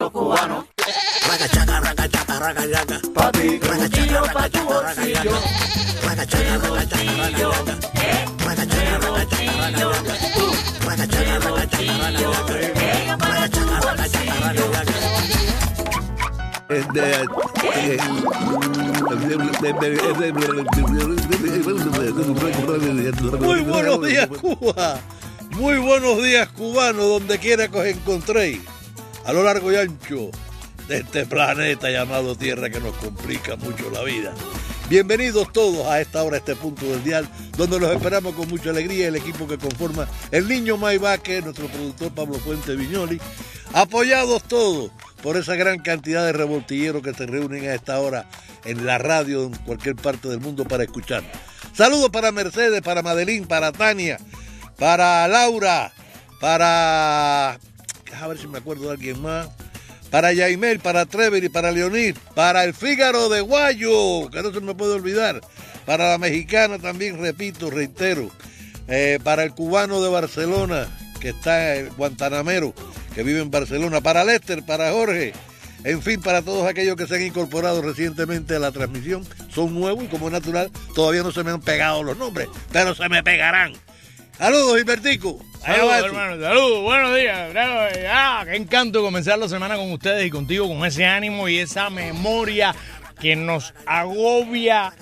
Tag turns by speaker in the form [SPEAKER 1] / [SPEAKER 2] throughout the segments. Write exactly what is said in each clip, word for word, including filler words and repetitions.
[SPEAKER 1] Cubano.
[SPEAKER 2] Ragachaca, ragachaca, ragachaca.
[SPEAKER 1] Pa' ti, bolsillo, pa' tu bolsillo.
[SPEAKER 2] Ragachaca, ragachaca, ragachaca. Ragachaca, ragachaca, ragachaca. Ragachaca, ragachaca, ragachaca. Ragachaca, ragachaca, ragachaca.
[SPEAKER 3] Muy buenos días, Cuba. Muy buenos días, cubanos, donde quiera que os encontréis, a lo largo y ancho de este planeta llamado Tierra que nos complica mucho la vida. Bienvenidos todos a esta hora, a este punto del dial, donde los esperamos con mucha alegría el equipo que conforma el niño Mike Vázquez, nuestro productor Pablo Fuente Viñoli, apoyados todos por esa gran cantidad de revoltilleros que se reúnen a esta hora en la radio en cualquier parte del mundo para escuchar. Saludos para Mercedes, para Madeline, para Tania, para Laura, para... a ver si me acuerdo de alguien más. Para Yaimel, para Trevor y para Leonid, para el Fígaro de Guayo, que no se me puede olvidar, para la mexicana también, repito, reitero, eh, para el cubano de Barcelona, que está en Guantanamero, que vive en Barcelona, para Lester, para Jorge, en fin, para todos aquellos que se han incorporado recientemente a la transmisión, son nuevos y como es natural, todavía no se me han pegado los nombres, pero se me pegarán. Saludos, Gilbertico.
[SPEAKER 4] Saludos, hermano. Saludos, buenos días. Ah, qué encanto comenzar la semana con ustedes y contigo, con ese ánimo y esa memoria que nos agobia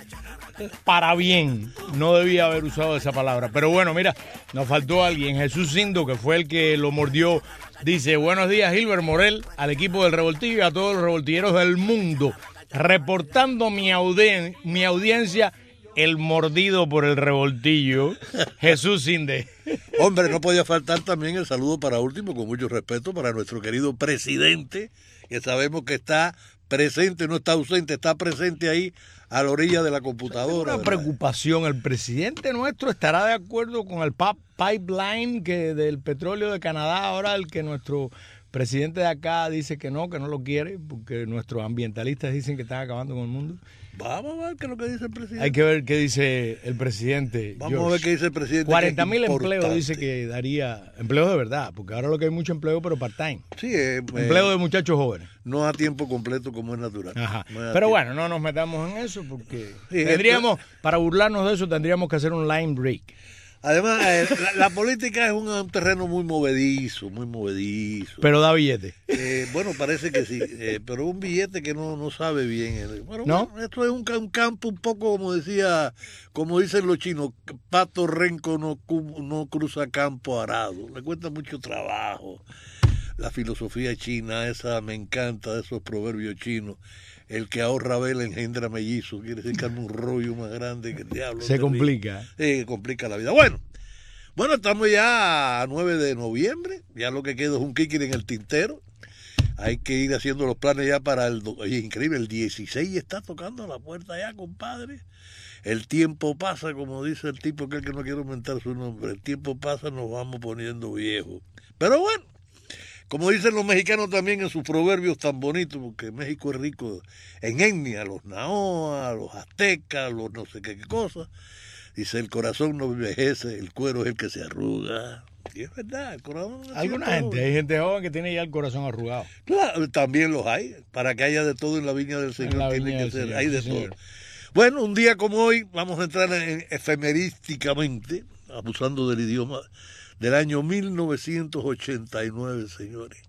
[SPEAKER 4] para bien. No debía haber usado esa palabra. Pero bueno, mira, nos faltó alguien. Jesús Sindo, que fue el que lo mordió. Dice, buenos días, Gilbert Morel, al equipo del Revoltillo y a todos los revoltilleros del mundo. Reportando mi, audien- mi audiencia... el mordido por el revoltillo, Jesús Sinde.
[SPEAKER 3] Hombre, no podía faltar también el saludo para último, con mucho respeto, para nuestro querido presidente, que sabemos que está presente, no está ausente, está presente ahí a la orilla de la computadora.
[SPEAKER 4] Una preocupación, el presidente nuestro estará de acuerdo con el pipeline que del petróleo de Canadá, ahora el que nuestro presidente de acá dice que no, que no lo quiere, porque nuestros ambientalistas dicen que están acabando con el mundo.
[SPEAKER 3] Vamos a ver qué es lo que dice el presidente.
[SPEAKER 4] Hay que ver qué dice el presidente.
[SPEAKER 3] Vamos
[SPEAKER 4] George.
[SPEAKER 3] a ver qué dice el presidente.
[SPEAKER 4] cuarenta mil empleos dice que daría, empleos de verdad, porque ahora lo que hay mucho empleo, pero part-time.
[SPEAKER 3] Sí, eh,
[SPEAKER 4] empleo
[SPEAKER 3] eh,
[SPEAKER 4] de muchachos jóvenes.
[SPEAKER 3] No a tiempo completo como es natural.
[SPEAKER 4] Ajá.
[SPEAKER 3] No
[SPEAKER 4] pero
[SPEAKER 3] tiempo.
[SPEAKER 4] bueno, no nos metamos en eso porque
[SPEAKER 3] Sí,
[SPEAKER 4] tendríamos,
[SPEAKER 3] esto...
[SPEAKER 4] para burlarnos de eso, tendríamos que hacer un line break.
[SPEAKER 3] Además, eh, la, la política es un, un terreno muy movedizo, muy movedizo.
[SPEAKER 4] Pero da billete.
[SPEAKER 3] Eh, bueno, parece que sí, eh, pero un billete que no, no sabe bien. Bueno,
[SPEAKER 4] ¿No?
[SPEAKER 3] bueno, esto es un, un campo un poco, como decía, como dicen los chinos, pato renco no, no cruza campo arado. Le cuesta mucho trabajo. La filosofía china, esa me encanta, de esos proverbios chinos. El que ahorra vela engendra mellizo. Quiere decir que hay un rollo más grande que el diablo.
[SPEAKER 4] Se complica.
[SPEAKER 3] Sí, complica la vida. Bueno, bueno, estamos ya a nueve de noviembre. Ya lo que queda es un kikir en el tintero. Hay que ir haciendo los planes ya para el... Oye, increíble, el dieciséis está tocando la puerta ya, compadre. El tiempo pasa, como dice el tipo aquel que no quiero aumentar su nombre. El tiempo pasa, nos vamos poniendo viejos. Pero bueno. Como dicen los mexicanos también en sus proverbios tan bonitos, porque México es rico en etnia, los naoa, los aztecas, los no sé qué, qué cosas. Dice, el corazón no envejece, el cuero es el que se arruga. Y es verdad, el corazón...
[SPEAKER 4] Alguna gente, joven. Hay gente joven que tiene ya el corazón arrugado.
[SPEAKER 3] Claro, también los hay, para que haya de todo en la viña del Señor, tiene que ser,
[SPEAKER 4] Señor,
[SPEAKER 3] hay de
[SPEAKER 4] sí,
[SPEAKER 3] todo.
[SPEAKER 4] señor.
[SPEAKER 3] Bueno, un día como hoy, vamos a entrar en, efemerísticamente, abusando del idioma, del año mil novecientos ochenta y nueve, señores.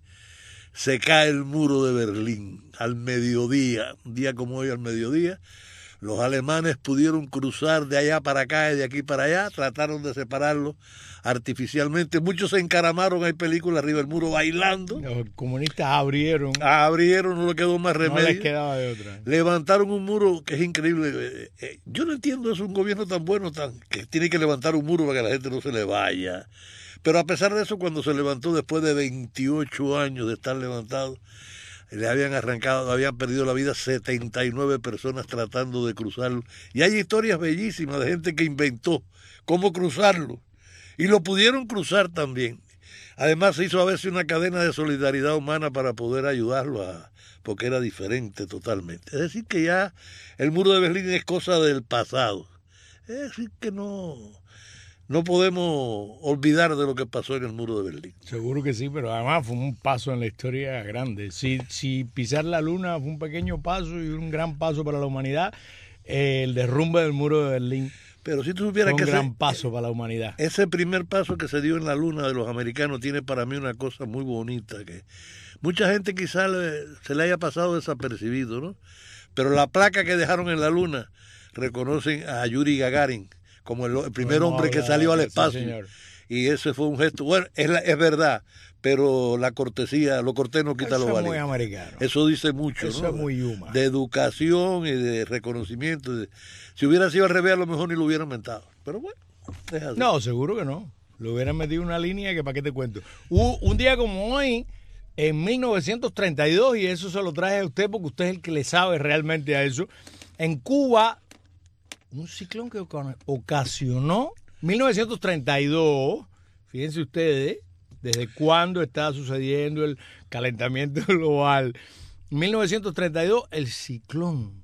[SPEAKER 3] Se cae el muro de Berlín al mediodía, un día como hoy al mediodía. Los alemanes pudieron cruzar de allá para acá y de aquí para allá, trataron de separarlos artificialmente. Muchos se encaramaron, hay películas arriba del muro bailando.
[SPEAKER 4] Los comunistas abrieron.
[SPEAKER 3] Abrieron, no le quedó más remedio.
[SPEAKER 4] No les quedaba de otra.
[SPEAKER 3] Levantaron un muro que es increíble. Yo no entiendo, es un gobierno tan bueno, tan que tiene que levantar un muro para que la gente no se le vaya. Pero a pesar de eso, cuando se levantó después de veintiocho años de estar levantado, le habían arrancado, habían perdido la vida setenta y nueve personas tratando de cruzarlo. Y hay historias bellísimas de gente que inventó cómo cruzarlo. Y lo pudieron cruzar también. Además se hizo a veces una cadena de solidaridad humana para poder ayudarlo, a, porque era diferente totalmente. Es decir, que ya el muro de Berlín es cosa del pasado. Es decir, que no... no podemos olvidar de lo que pasó en el muro de Berlín.
[SPEAKER 4] Seguro que sí, pero además fue un paso en la historia grande. Si, si pisar la luna fue un pequeño paso y un gran paso para la humanidad, eh, el derrumbe del muro de Berlín
[SPEAKER 3] Pero si tú supieras
[SPEAKER 4] fue un
[SPEAKER 3] que
[SPEAKER 4] gran
[SPEAKER 3] ese,
[SPEAKER 4] paso para la humanidad.
[SPEAKER 3] ese primer paso que se dio en la luna de los americanos tiene para mí una cosa muy bonita, que mucha gente quizá le, se le haya pasado desapercibido, ¿no? Pero la placa que dejaron en la luna reconocen a Yuri Gagarin como el, el primer
[SPEAKER 4] Bueno,
[SPEAKER 3] hombre que
[SPEAKER 4] habla,
[SPEAKER 3] salió al
[SPEAKER 4] sí,
[SPEAKER 3] espacio.
[SPEAKER 4] señor.
[SPEAKER 3] Y ese fue un gesto, bueno, es, la, es verdad, pero la cortesía, lo cortés no quita
[SPEAKER 4] Eso
[SPEAKER 3] lo
[SPEAKER 4] es
[SPEAKER 3] valiente.
[SPEAKER 4] muy americano.
[SPEAKER 3] Eso dice mucho,
[SPEAKER 4] Eso
[SPEAKER 3] ¿no?
[SPEAKER 4] es muy yuma.
[SPEAKER 3] De educación y de reconocimiento. De, si hubiera sido al revés, a lo mejor ni lo hubieran mentado. Pero bueno, es así.
[SPEAKER 4] No, seguro que no. Le hubieran metido una línea que para qué te cuento. Hubo un día como hoy, en mil novecientos treinta y dos, y eso se lo traje a usted porque usted es el que le sabe realmente a eso, en Cuba, un ciclón que ocasionó, mil novecientos treinta y dos, fíjense ustedes, desde cuándo está sucediendo el calentamiento global. mil novecientos treinta y dos, el ciclón.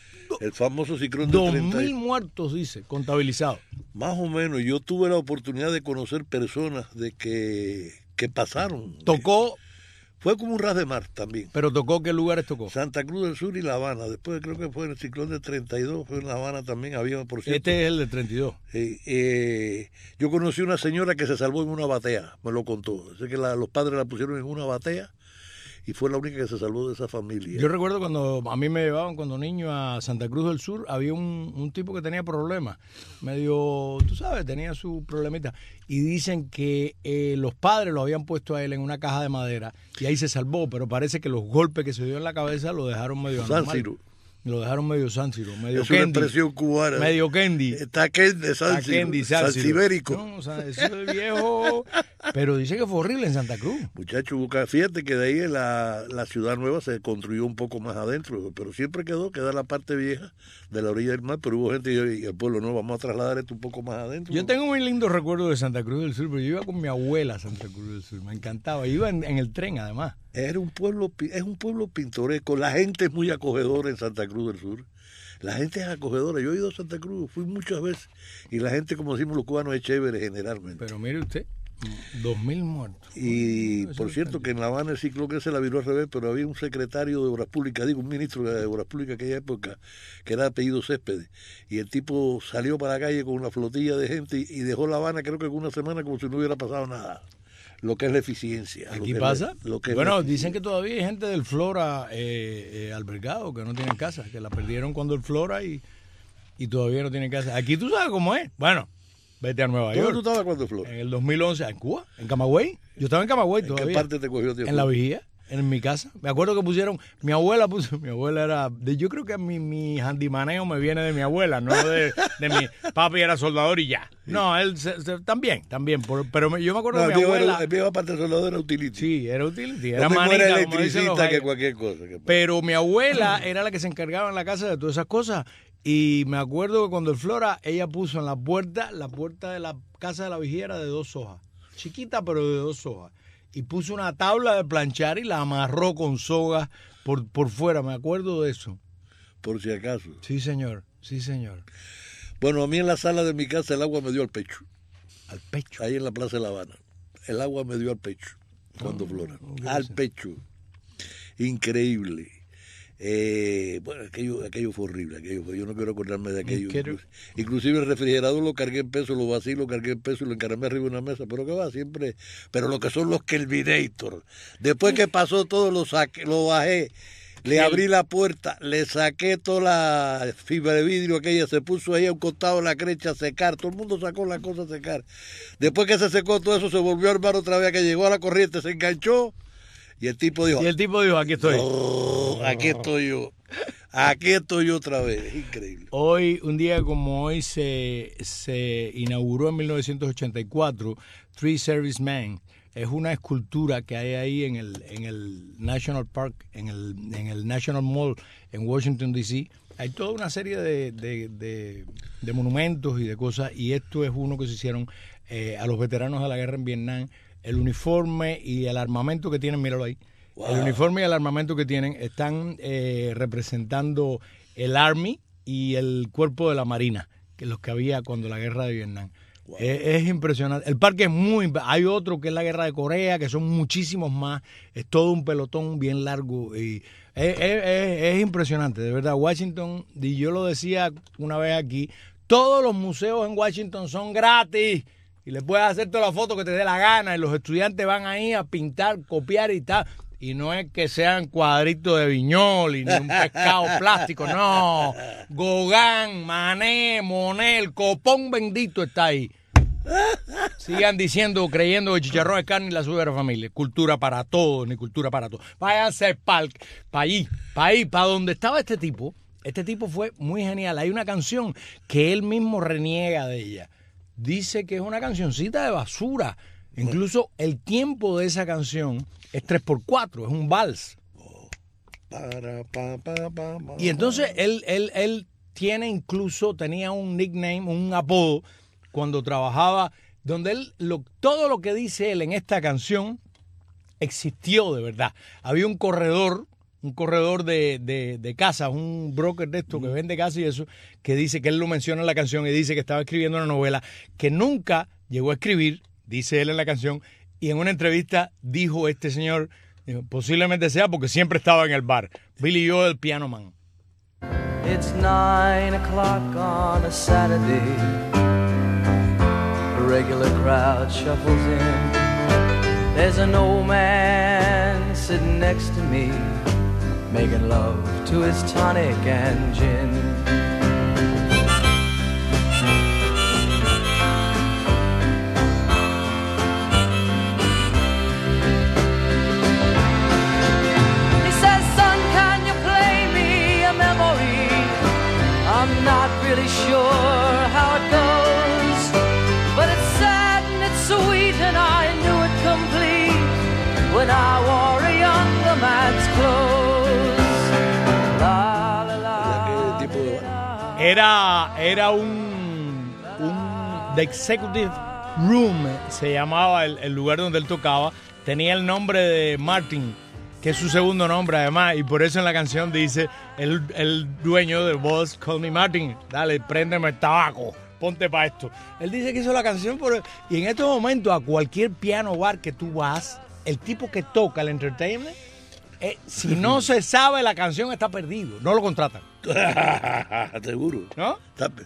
[SPEAKER 3] El famoso ciclón de
[SPEAKER 4] Dos
[SPEAKER 3] treinta.
[SPEAKER 4] mil muertos, dice, contabilizados.
[SPEAKER 3] Más o menos, yo tuve la oportunidad de conocer personas de que, que pasaron.
[SPEAKER 4] Tocó,
[SPEAKER 3] Fue como un ras de mar también.
[SPEAKER 4] pero tocó, ¿qué lugares tocó?
[SPEAKER 3] Santa Cruz del Sur y La Habana. Después creo que fue en el ciclón de treinta y dos, fue en La Habana también, había, por cierto.
[SPEAKER 4] Este es el de treinta y dos.
[SPEAKER 3] Eh, eh, yo conocí una señora que se salvó en una batea, me lo contó. Sé que la, los padres la pusieron en una batea y fue la única que se salvó de esa familia.
[SPEAKER 4] Yo recuerdo cuando a mí me llevaban cuando niño a Santa Cruz del Sur, había un, un tipo que tenía problemas, medio, tú sabes, tenía su problemita. Y dicen que eh, los padres lo habían puesto a él en una caja de madera y ahí se salvó, pero parece que los golpes que se dio en la cabeza lo dejaron medio
[SPEAKER 3] San
[SPEAKER 4] anormal.
[SPEAKER 3] Ciro.
[SPEAKER 4] Lo dejaron medio sánsiro, medio
[SPEAKER 3] Es una
[SPEAKER 4] Kendi.
[SPEAKER 3] expresión cubana.
[SPEAKER 4] Medio Kendi.
[SPEAKER 3] Está Kendi, San Ciro,
[SPEAKER 4] Kendi, Sánsiro.
[SPEAKER 3] Sansibérico.
[SPEAKER 4] No, o sea, eso es viejo. Pero dice que fue horrible en Santa Cruz.
[SPEAKER 3] Muchacho, busca- fíjate que de ahí la, la ciudad nueva se construyó un poco más adentro, pero siempre quedó, queda la parte vieja de la orilla del mar, pero hubo gente y, y el pueblo no, vamos a trasladar esto un poco más adentro.
[SPEAKER 4] Yo tengo muy lindos recuerdos de Santa Cruz del Sur, pero yo iba con mi abuela a Santa Cruz del Sur, me encantaba. Iba en, en el tren, además.
[SPEAKER 3] Era un pueblo, pi- es un pueblo pintoresco, la gente es muy acogedora en Santa Cruz del Sur. La gente es acogedora. Yo he ido a Santa Cruz, fui muchas veces, y la gente, como decimos los cubanos, es chévere generalmente.
[SPEAKER 4] Pero mire usted, dos mil muertos.
[SPEAKER 3] Y
[SPEAKER 4] Eso
[SPEAKER 3] por
[SPEAKER 4] es
[SPEAKER 3] cierto, que en La Habana el ciclón que se la viró al revés, pero había un secretario de Obras Públicas, digo, un ministro de Obras Públicas en aquella época, que era de apellido Céspedes, y el tipo salió para la calle con una flotilla de gente y, y dejó La Habana, creo que en una semana, como si no hubiera pasado nada. Lo que es la eficiencia.
[SPEAKER 4] ¿Aquí
[SPEAKER 3] lo que
[SPEAKER 4] pasa?
[SPEAKER 3] Es la- lo que es
[SPEAKER 4] Bueno,
[SPEAKER 3] la
[SPEAKER 4] dicen que todavía hay gente del Flora eh, eh, albergado que no tienen casa, que la perdieron cuando el Flora y, y todavía no tienen casa. Aquí tú sabes cómo es. Bueno, vete a Nueva
[SPEAKER 3] ¿Dónde tú
[SPEAKER 4] York.
[SPEAKER 3] estabas cuando Flor?
[SPEAKER 4] En el dos mil once, en Cuba, en Camagüey. Yo estaba en Camagüey
[SPEAKER 3] ¿En
[SPEAKER 4] todavía.
[SPEAKER 3] qué parte te cogió, tío?
[SPEAKER 4] En la vigía, en mi casa. Me acuerdo que pusieron, mi abuela puso, mi abuela era, de, yo creo que mi, mi handymaneo me viene de mi abuela, no de, de mi papi era soldador y ya. No, él se- se- también, también, por- pero me- yo me acuerdo
[SPEAKER 3] No,
[SPEAKER 4] de
[SPEAKER 3] el
[SPEAKER 4] mi
[SPEAKER 3] mío era-
[SPEAKER 4] abuela.
[SPEAKER 3] el mío aparte de soldador era utility.
[SPEAKER 4] Sí, era utility,
[SPEAKER 3] Era
[SPEAKER 4] era
[SPEAKER 3] mejor
[SPEAKER 4] manita, como dicen los
[SPEAKER 3] electricista que
[SPEAKER 4] gallos.
[SPEAKER 3] cualquier cosa. que-
[SPEAKER 4] Pero mi abuela era la que se encargaba en la casa de todas esas cosas. Y me acuerdo que cuando el Flora, ella puso en la puerta, la puerta de la casa de la vigía era de dos hojas. Chiquita, pero de dos hojas. Y puso una tabla de planchar y la amarró con sogas por, por fuera. Me acuerdo de eso.
[SPEAKER 3] Por si acaso.
[SPEAKER 4] Sí, señor. Sí, señor.
[SPEAKER 3] Bueno, a mí en la sala de mi casa el agua me dio al pecho.
[SPEAKER 4] Al pecho.
[SPEAKER 3] Ahí en la Plaza de La Habana. El agua me dio al pecho cuando
[SPEAKER 4] Oh,
[SPEAKER 3] flora.
[SPEAKER 4] qué
[SPEAKER 3] Al
[SPEAKER 4] cosa.
[SPEAKER 3] pecho. Increíble. Eh, bueno, aquello, aquello fue horrible. Aquello fue, yo no quiero acordarme de aquello.
[SPEAKER 4] quiero-
[SPEAKER 3] Inclusive, inclusive el refrigerador lo cargué en peso, lo vací, lo cargué en peso y lo encaramé arriba de una mesa. Pero que va, siempre. Pero lo que son los Kelvinator. Después que pasó todo, lo saqué, lo bajé. Le abrí la puerta, le saqué toda la fibra de vidrio aquella, se puso ahí a un costado de la crecha a secar, todo el mundo sacó la cosa a secar. Después que se secó todo eso, se volvió a armar otra vez, que llegó a la corriente, se enganchó y el tipo dijo,
[SPEAKER 4] Y el tipo dijo, aquí estoy.
[SPEAKER 3] "Oh, aquí estoy yo, aquí estoy yo otra vez", es increíble.
[SPEAKER 4] Hoy, un día como hoy, se, se inauguró en mil novecientos ochenta y cuatro Three Servicemen. Es una escultura que hay ahí en el, en el National Park, en el, en el National Mall en Washington, D C Hay toda una serie de, de, de, de monumentos y de cosas, y esto es uno que se hicieron eh, a los veteranos de la guerra en Vietnam. El uniforme y el armamento que tienen, míralo ahí.
[SPEAKER 3] Wow.
[SPEAKER 4] El uniforme y el armamento que tienen están eh, representando el Army y el cuerpo de la Marina, que es los que había cuando la guerra de Vietnam.
[SPEAKER 3] Wow.
[SPEAKER 4] Es, es impresionante. El parque es muy... Hay otro que es la Guerra de Corea, que son muchísimos más. Es todo un pelotón bien largo. Y es, es, es, es impresionante, de verdad. Washington, y yo lo decía una vez aquí, todos los museos en Washington son gratis. Y le puedes hacer toda la foto que te dé la gana. Y los estudiantes van ahí a pintar, copiar y tal. Y no es que sean cuadritos de Viñoli, ni un pescado plástico, no. Gauguin, Manet, Monet, el copón bendito está ahí. Sigan diciendo, creyendo que chicharrón es carne y la suya de la familia. Cultura para todos, ni cultura para todos. Váyanse para pa allí, para ahí, para donde estaba este tipo. Este tipo fue muy genial. Hay una canción que él mismo reniega de ella. Dice que es una cancioncita de basura. Incluso el tiempo de esa canción es tres por cuatro, es un vals.
[SPEAKER 3] Para, pa, pa, pa, pa,
[SPEAKER 4] Y entonces él, él, él tiene incluso, tenía un nickname, un apodo, cuando trabajaba, donde él, lo, todo lo que dice él en esta canción existió de verdad. Había un corredor, un corredor de, de, de casas, un broker de esto que vende casas y eso, que dice que él lo menciona en la canción y dice que estaba escribiendo una novela que nunca llegó a escribir, dice él en la canción, y en una entrevista dijo este señor, dijo, posiblemente sea porque siempre estaba en el bar. Billy Joel, el Piano Man.
[SPEAKER 1] It's nine o'clock on a Saturday. A regular crowd shuffles in. There's an old man sitting next to me, making love to his tonic and gin. I'm not really sure how it goes, but it's sad and it's sweet, and I knew it complete when I wore a younger man's clothes. La, la, la,
[SPEAKER 3] ¿Qué tipo de bar?
[SPEAKER 4] Era, era un, un The Executive Room, se llamaba el, el lugar donde él tocaba. Tenía el nombre de Martin, que es su segundo nombre además, y por eso en la canción dice el, el dueño del boss, call me Martin, dale, préndeme el tabaco, ponte para esto. Él dice que hizo la canción por... Y en estos momentos a cualquier piano bar que tú vas, el tipo que toca el entertainment, eh, si no se sabe la canción está perdido, no lo contratan.
[SPEAKER 3] Seguro.
[SPEAKER 4] ¿No?
[SPEAKER 3] Tape.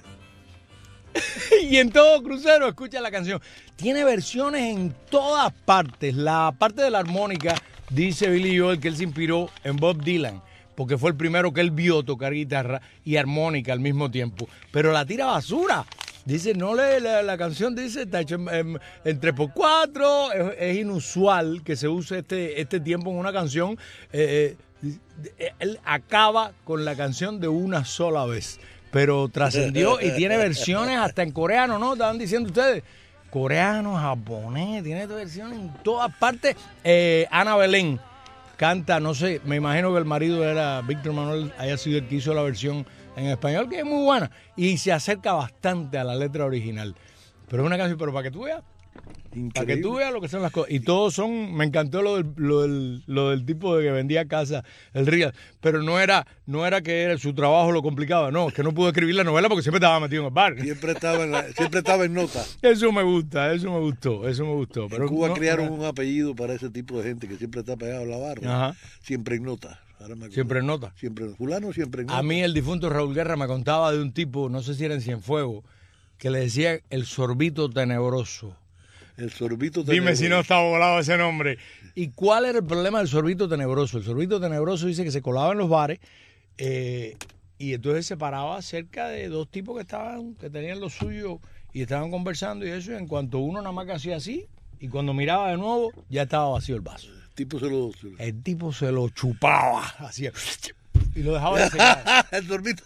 [SPEAKER 4] Y en todo crucero escucha la canción. Tiene versiones en todas partes. La parte de la armónica, dice Billy Joel que él se inspiró en Bob Dylan, porque fue el primero que él vio tocar guitarra y armónica al mismo tiempo. Pero la tira basura. Dice, no le, la, la canción dice, está hecho en, en, en tres por cuatro. Es, es inusual que se use este, este tiempo en una canción. Eh, eh, él acaba con la canción de una sola vez. Pero trascendió y tiene versiones hasta en coreano, ¿no? Estaban diciendo ustedes. Coreano, japonés, tiene versiones en todas partes. Eh, Ana Belén canta, no sé, me imagino que el marido era Víctor Manuel, haya sido el que hizo la versión en español, que es muy buena. Y se acerca bastante a la letra original. Pero es una canción, pero para que tú veas. Para que tú veas lo que son las cosas. Y todos son, me encantó lo del, lo del, lo del tipo de que vendía casa, el Real. Pero no era, no era que era, su trabajo lo complicaba, no, es que no pudo escribir la novela porque siempre estaba metido en el bar.
[SPEAKER 3] Siempre estaba en, la, siempre estaba en nota.
[SPEAKER 4] Eso me gusta, eso me gustó, eso me gustó. Pero
[SPEAKER 3] en Cuba
[SPEAKER 4] no,
[SPEAKER 3] crearon
[SPEAKER 4] no,
[SPEAKER 3] un apellido para ese tipo de gente que siempre está pegado a la barra.
[SPEAKER 4] Ajá.
[SPEAKER 3] Siempre en nota. Ahora me acuerdo.
[SPEAKER 4] Siempre en nota.
[SPEAKER 3] Siempre, fulano siempre en nota.
[SPEAKER 4] A mí el difunto Raúl Guerra me contaba de un tipo, no sé si era en Cienfuegos, que le decía el sorbito tenebroso.
[SPEAKER 3] El sorbito
[SPEAKER 4] tenebroso. Dime si no está volado ese nombre. ¿Y cuál era el problema del sorbito tenebroso? El sorbito tenebroso dice que se colaba en los bares eh, y entonces se paraba cerca de dos tipos que estaban, que tenían lo suyo y estaban conversando y eso, y en cuanto uno nada más que hacía así, y cuando miraba de nuevo, ya estaba vacío el vaso.
[SPEAKER 3] El tipo se lo... Se lo...
[SPEAKER 4] El tipo se lo chupaba, hacía... y lo dejaba de secar.
[SPEAKER 3] El sorbito...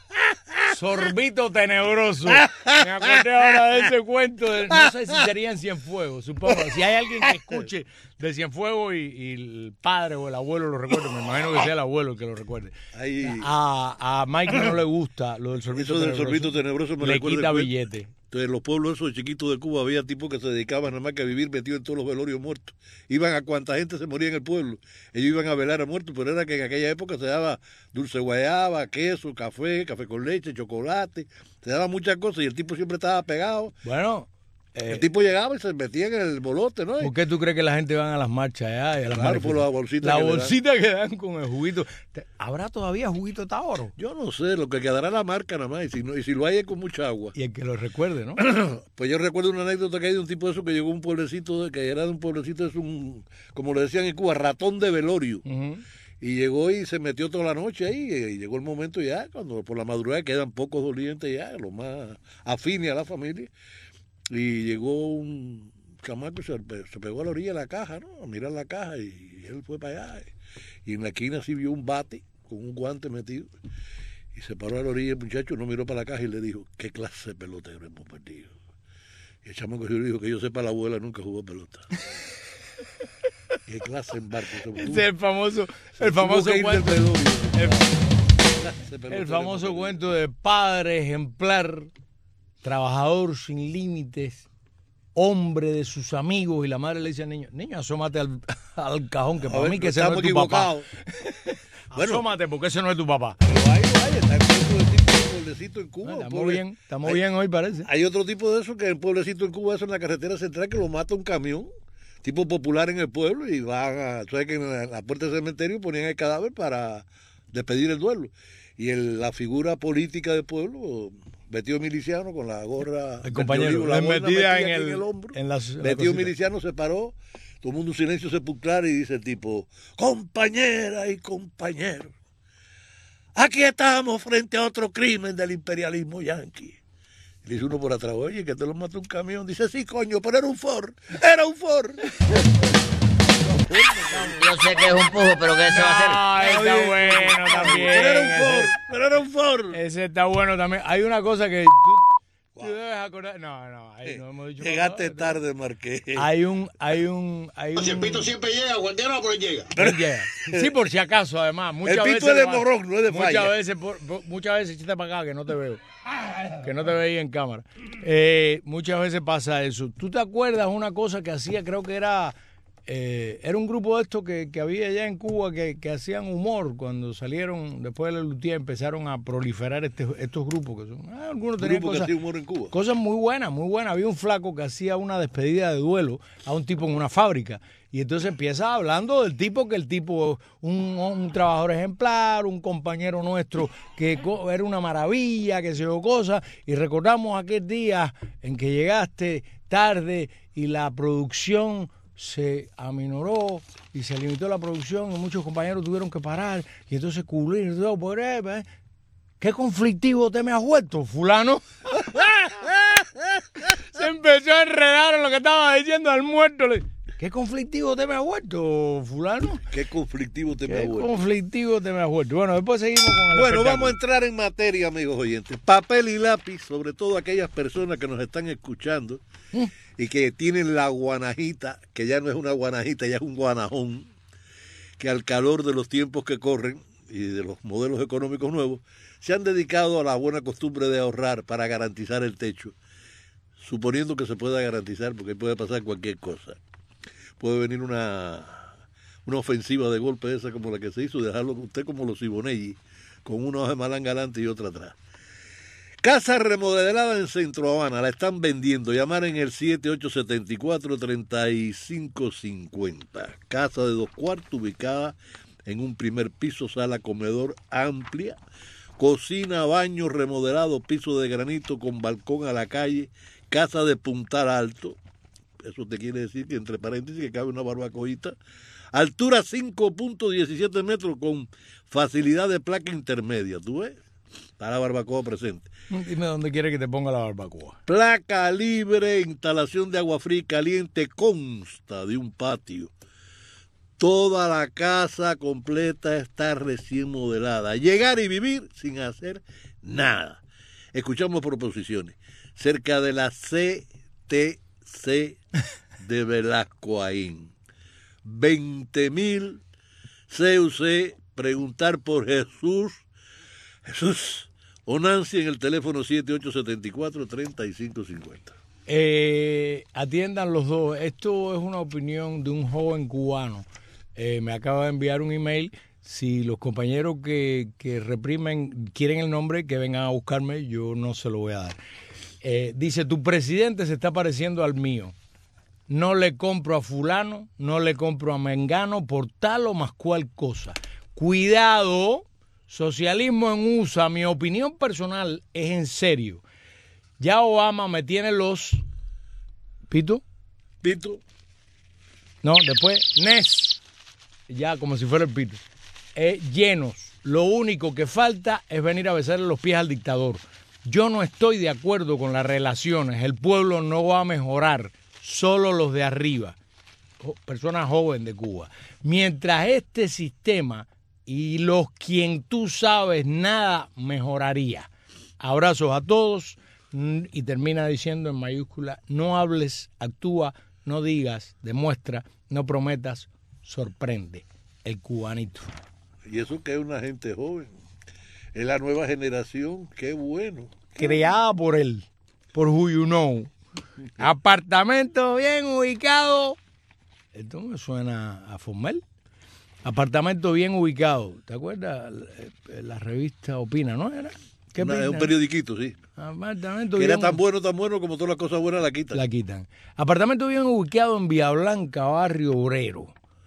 [SPEAKER 4] Sorbito tenebroso. Me acordé ahora de ese cuento. De, no sé si sería en Cienfuegos, supongo. Si hay alguien que escuche de Cienfuegos y, y el padre o el abuelo lo recuerde, me imagino que sea el abuelo el que lo recuerde.
[SPEAKER 3] Ahí.
[SPEAKER 4] A, a Mike no le gusta lo del sorbito
[SPEAKER 3] Eso del
[SPEAKER 4] tenebroso.
[SPEAKER 3] sorbito tenebroso me
[SPEAKER 4] le
[SPEAKER 3] recuerda
[SPEAKER 4] quita
[SPEAKER 3] el
[SPEAKER 4] billete.
[SPEAKER 3] Entonces, en los pueblos esos chiquitos de Cuba había tipos que se dedicaban nada más que a vivir metidos en todos los velorios muertos. Iban a cuanta gente se moría en el pueblo. Ellos iban a velar a muertos, pero era que en aquella época se daba dulce guayaba, queso, café, café con leche, chocolate. Se daba muchas cosas y el tipo siempre estaba pegado.
[SPEAKER 4] Bueno,
[SPEAKER 3] El tipo llegaba y se metía en el bolote, ¿no?
[SPEAKER 4] ¿Por qué tú crees que la gente va a las marchas allá y a las
[SPEAKER 3] Claro, por la bolsita
[SPEAKER 4] La
[SPEAKER 3] que le dan.
[SPEAKER 4] bolsita que dan con el juguito. ¿Habrá todavía juguito Taoro?
[SPEAKER 3] Yo no sé, lo que quedará es la marca nada más, y si, no, y si lo hay es con mucha agua.
[SPEAKER 4] Y el que lo recuerde, ¿no?
[SPEAKER 3] Pues yo recuerdo una anécdota que hay de un tipo de eso que llegó a un pueblecito, de, que era de un pueblecito, es un, como le decían en Cuba, ratón de velorio.
[SPEAKER 4] Uh-huh.
[SPEAKER 3] Y llegó y se metió toda la noche ahí, y llegó el momento ya, cuando por la madrugada quedan pocos dolientes ya, los más afines a la familia. Y llegó un chamaco y se, se pegó a la orilla de la caja, ¿no? A mirar la caja, y él fue para allá. Y en la esquina sí vio un bate con un guante metido. Y se paró a la orilla el muchacho, no miró para la caja y le dijo, ¿qué clase de pelotero hemos perdido? Y el chamaco le dijo, que yo sepa, la abuela nunca jugó pelota. ¿Qué clase en barco?
[SPEAKER 4] Ese es el famoso, el famoso cuento. El, el famoso cuento de padre ejemplar, trabajador sin límites, hombre de sus amigos, y la madre le dice al niño, niño, asómate al, al cajón, que para mí que ese no es tu papá. Bueno, asómate porque ese no es tu papá.
[SPEAKER 3] Pero hay, hay, está el tipo de tipo de pueblecito en Cuba.
[SPEAKER 4] No, estamos bien, estamos hay, bien hoy parece.
[SPEAKER 3] Hay otro tipo de eso que el pueblecito en Cuba, eso en la carretera central, que lo mata un camión, tipo popular en el pueblo, y van a, sabes que en la, la puerta del cementerio ponían el cadáver para despedir el duelo. Y el, la figura política del pueblo, vestido miliciano con la gorra,
[SPEAKER 4] el compañero,
[SPEAKER 3] la
[SPEAKER 4] metida, metida en, el,
[SPEAKER 3] en el hombro,
[SPEAKER 4] en las,
[SPEAKER 3] vestido miliciano, se paró, todo el mundo en silencio sepulcral, y dice el tipo, compañeras y compañeros, aquí estamos frente a otro crimen del imperialismo yanqui. Y le dice uno por atrás, oye, que te lo mató un camión. Dice, sí, coño, pero era un Ford, era un Ford.
[SPEAKER 2] Yo sé que es un pujo, pero que se va a hacer.
[SPEAKER 4] Está bien, bueno también.
[SPEAKER 3] Pero era un Ford,
[SPEAKER 4] ese,
[SPEAKER 3] pero era un Ford.
[SPEAKER 4] Ese está bueno también. Hay una cosa que tú, wow. tú debes acordar. No, no, ahí no hemos dicho.
[SPEAKER 3] Llegaste
[SPEAKER 4] nada,
[SPEAKER 3] tarde, Marqués.
[SPEAKER 4] Hay un, hay un, hay un.
[SPEAKER 5] Si el pito siempre llega, guardiano, pero llega.
[SPEAKER 4] Pero llega. Sí, por si acaso, además. Muchas
[SPEAKER 3] el pito
[SPEAKER 4] veces,
[SPEAKER 3] es de morrón, no es de
[SPEAKER 4] muchas
[SPEAKER 3] falla.
[SPEAKER 4] Veces, por, por, muchas veces, chiste para acá, que no te veo. Que no te veía en cámara. Eh, muchas veces pasa eso. ¿Tú te acuerdas una cosa que hacía, creo que era... Eh, era un grupo de estos que, que había allá en Cuba que, que hacían humor cuando salieron después de la Lutier, empezaron a proliferar este, estos grupos que son ah, algunos tenían
[SPEAKER 3] grupo
[SPEAKER 4] cosas,
[SPEAKER 3] que hacía humor en Cuba.
[SPEAKER 4] Cosas muy buenas, muy buenas. Había un flaco que hacía una despedida de duelo a un tipo en una fábrica y entonces empieza hablando del tipo que el tipo un, un trabajador ejemplar, un compañero nuestro que era una maravilla, que se dio cosas, y recordamos aquel día en que llegaste tarde y la producción se aminoró y se limitó la producción y muchos compañeros tuvieron que parar y entonces cubrir todo por él. ¿eh? ¿Qué conflictivo te me has vuelto, fulano? Se empezó a enredar en lo que estaba diciendo al muerto. ¿Qué conflictivo te me has vuelto, fulano?
[SPEAKER 3] ¿Qué conflictivo te
[SPEAKER 4] ¿Qué
[SPEAKER 3] me has vuelto?
[SPEAKER 4] conflictivo te me has vuelto? Bueno, después seguimos con el
[SPEAKER 3] Bueno,
[SPEAKER 4] espectáculo.
[SPEAKER 3] vamos a entrar en materia, amigos oyentes. Papel y lápiz, sobre todo aquellas personas que nos están escuchando ¿Mm? y que tienen la guanajita, que ya no es una guanajita, ya es un guanajón, que al calor de los tiempos que corren y de los modelos económicos nuevos, se han dedicado a la buena costumbre de ahorrar para garantizar el techo, suponiendo que se pueda garantizar, porque puede pasar cualquier cosa. Puede venir una, una ofensiva de golpe esa como la que se hizo, dejarlo usted como los Sibonelli, con una hoja de malanga adelante y otra atrás. Casa remodelada en Centro Habana, la están vendiendo. Llamar en el siete ocho siete cuatro, tres cinco cinco cero. Casa de dos cuartos ubicada en un primer piso, sala comedor amplia, cocina, baño remodelado, piso de granito con balcón a la calle, casa de puntal alto. Eso te quiere decir que entre paréntesis que cabe una barbacoita. Altura cinco punto diecisiete metros con facilidad de placa intermedia. ¿Tú ves? Está la barbacoa presente.
[SPEAKER 4] Dime dónde quiere que te ponga la barbacoa.
[SPEAKER 3] Placa libre, instalación de agua fría y caliente, consta de un patio. Toda la casa completa está recién modelada. Llegar y vivir sin hacer nada. Escuchamos proposiciones. Cerca de la C T C de Velasco Aín. veinte mil C U C, preguntar por Jesús. Jesús o Nancy en el teléfono siete ocho siete cuatro, tres cinco cinco cero.
[SPEAKER 4] Eh, atiendan los dos. Esto es una opinión de un joven cubano. Eh, me acaba de enviar un email. Si los compañeros que, que reprimen quieren el nombre, que vengan a buscarme, yo no se lo voy a dar. Eh, dice, tu presidente se está pareciendo al mío. No le compro a fulano, no le compro a mengano por tal o más cual cosa. Cuidado, socialismo en U S A, mi opinión personal es en serio. Ya Obama me tiene los... ¿Pito?
[SPEAKER 3] Pito.
[SPEAKER 4] No, después, Nes. Ya como si fuera el pito. Eh, llenos. Lo único que falta es venir a besarle los pies al dictador. Yo no estoy de acuerdo con las relaciones. El pueblo no va a mejorar. Solo los de arriba. Personas jóvenes de Cuba. Mientras este sistema y los quien tú sabes nada mejoraría. Abrazos a todos. Y termina diciendo en mayúscula, no hables, actúa, no digas, demuestra, no prometas, sorprende. El cubanito.
[SPEAKER 3] Y eso que es una gente joven. Es la nueva generación, qué bueno.
[SPEAKER 4] Creada por él, por Who You Know. Apartamento bien ubicado. Esto me suena a Formel. Apartamento bien ubicado. ¿Te acuerdas? La revista Opina, ¿no era? ¿Qué
[SPEAKER 3] Una, es un periodiquito, sí.
[SPEAKER 4] Apartamento
[SPEAKER 3] que
[SPEAKER 4] bien,
[SPEAKER 3] era tan bueno, tan bueno como todas las cosas buenas la quitan.
[SPEAKER 4] La quitan. Apartamento bien ubicado en Villa Blanca, Barrio Obrero.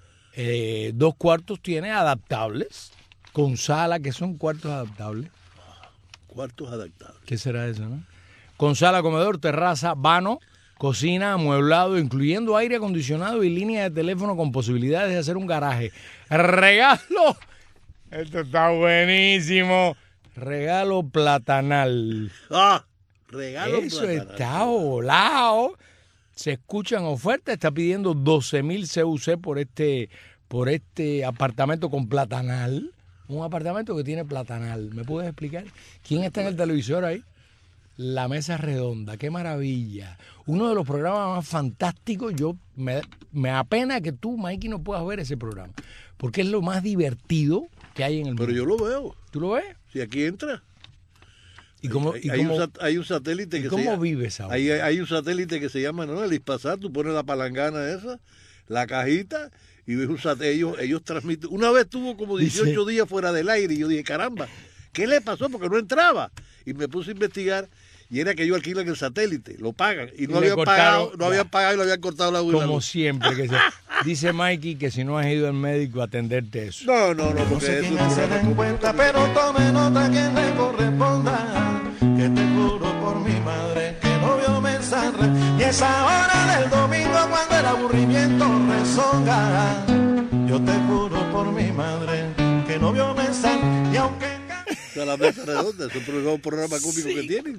[SPEAKER 4] Eh, dos cuartos tiene adaptables, con sala, que son cuartos adaptables.
[SPEAKER 3] Cuartos adaptables.
[SPEAKER 4] ¿Qué será eso, no? Con sala, comedor, terraza, vano, cocina, amueblado, incluyendo aire acondicionado y línea de teléfono con posibilidades de hacer un garaje. Regalo. Esto está buenísimo. Regalo platanal.
[SPEAKER 3] Ah, regalo
[SPEAKER 4] Eso
[SPEAKER 3] platanal.
[SPEAKER 4] está volado. Se escuchan ofertas, está pidiendo doce mil C U C por este, por este apartamento con platanal. Un apartamento que tiene platanal. ¿Me puedes explicar? ¿Quién está en el televisor ahí? La Mesa Redonda, qué maravilla. Uno de los programas más fantásticos. Yo me, me apena que tú, Mikey, no puedas ver ese programa. Porque es lo más divertido que hay en el mundo.
[SPEAKER 3] Pero yo lo veo.
[SPEAKER 4] ¿Tú lo ves?
[SPEAKER 3] Si aquí entra.
[SPEAKER 4] ¿Y cómo,
[SPEAKER 3] hay,
[SPEAKER 4] y
[SPEAKER 3] hay,
[SPEAKER 4] cómo,
[SPEAKER 3] un, hay un satélite
[SPEAKER 4] ¿y
[SPEAKER 3] que
[SPEAKER 4] cómo
[SPEAKER 3] se llama,
[SPEAKER 4] vives ahora?
[SPEAKER 3] hay, hay un satélite que se llama, ¿no? El Ispasat, tú pones la palangana esa, la cajita, y ves un satélite, ellos, ellos transmiten. Una vez tuvo como dieciocho días fuera del aire, y yo dije, caramba, ¿qué le pasó? Porque no entraba. Y me puse a investigar, y era que ellos alquilan el satélite, lo pagan, y no
[SPEAKER 4] Y le
[SPEAKER 3] habían
[SPEAKER 4] cortaron,
[SPEAKER 3] pagado, no
[SPEAKER 4] ya.
[SPEAKER 3] habían pagado y le habían cortado la luz.
[SPEAKER 4] Como siempre. Que se, dice Mikey que si no has ido al médico a atenderte eso.
[SPEAKER 3] No, no, no,
[SPEAKER 6] No
[SPEAKER 3] porque
[SPEAKER 6] sé
[SPEAKER 3] eso
[SPEAKER 6] quién
[SPEAKER 3] es
[SPEAKER 6] hacer
[SPEAKER 3] programa
[SPEAKER 6] en cuenta, pero tome nota que le corresponda. Que te juro por mi madre que no vio mensaje. Y esa hora del domingo cuando el aburrimiento rezonga. Yo te juro por mi madre que no vio mensaje. Y aunque...
[SPEAKER 3] de la Mesa Redonda, es un programa, un programa cómico que tienen.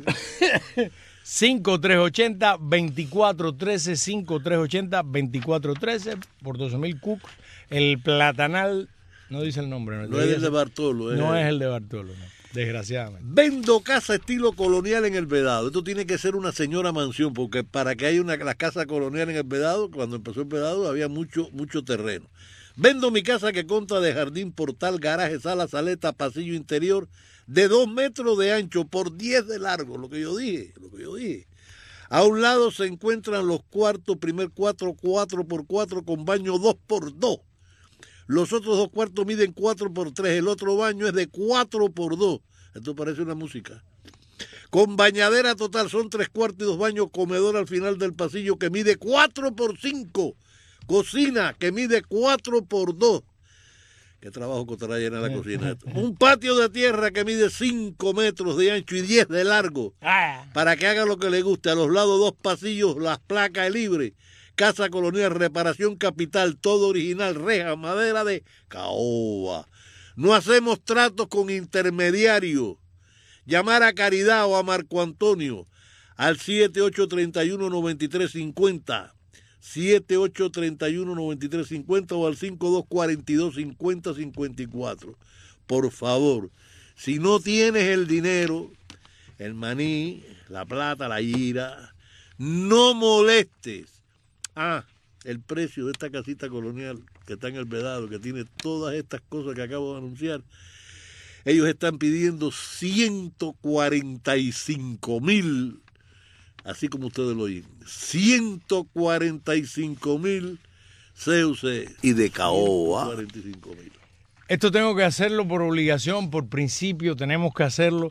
[SPEAKER 4] cinco tres ochenta, veinticuatro trece, cinco tres ochenta, veinticuatro trece por doce mil cucos. El platanal, no dice el nombre. No,
[SPEAKER 3] No es el de Bartolo.
[SPEAKER 4] No
[SPEAKER 3] es,
[SPEAKER 4] es el de Bartolo, no, desgraciadamente.
[SPEAKER 3] Vendo casa estilo colonial en el Vedado. Esto tiene que ser una señora mansión, porque para que haya una la casa colonial en el Vedado, cuando empezó el Vedado había mucho, mucho terreno. Vendo mi casa que consta de jardín, portal, garaje, sala, saleta, pasillo interior, de dos metros de ancho por diez de largo, lo que yo dije, lo que yo dije. A un lado se encuentran los cuartos, primer cuatro, cuatro por cuatro con baño dos por dos. Los otros dos cuartos miden cuatro por tres, el otro baño es de cuatro por dos. Esto parece una música. Con bañadera total son tres cuartos y dos baños, comedor al final del pasillo que mide cuatro por cinco. Cocina que mide cuatro por dos. ¿Qué trabajo costará llenar la cocina? Un patio de tierra que mide cinco metros de ancho y diez de largo. Para que haga lo que le guste. A los lados dos pasillos, las placas libres. Casa colonial, reparación capital, todo original, reja, madera de caoba. No hacemos tratos con intermediarios. Llamar a Caridad o a Marco Antonio al siete ocho tres uno, nueve tres cinco cero. siete ocho tres uno, nueve tres cinco cero o al cinco dos cuatro dos, cinco cero cinco cuatro. Por favor, si no tienes el dinero, el maní, la plata, la gira, no molestes. Ah, el precio de esta casita colonial que está en el Vedado, que tiene todas estas cosas que acabo de anunciar, ellos están pidiendo ciento cuarenta y cinco mil. Así como ustedes lo oyen, ciento cuarenta y cinco mil C U C y de caoba. cuarenta y cinco mil.
[SPEAKER 4] Esto tengo que hacerlo por obligación, por principio, tenemos que hacerlo,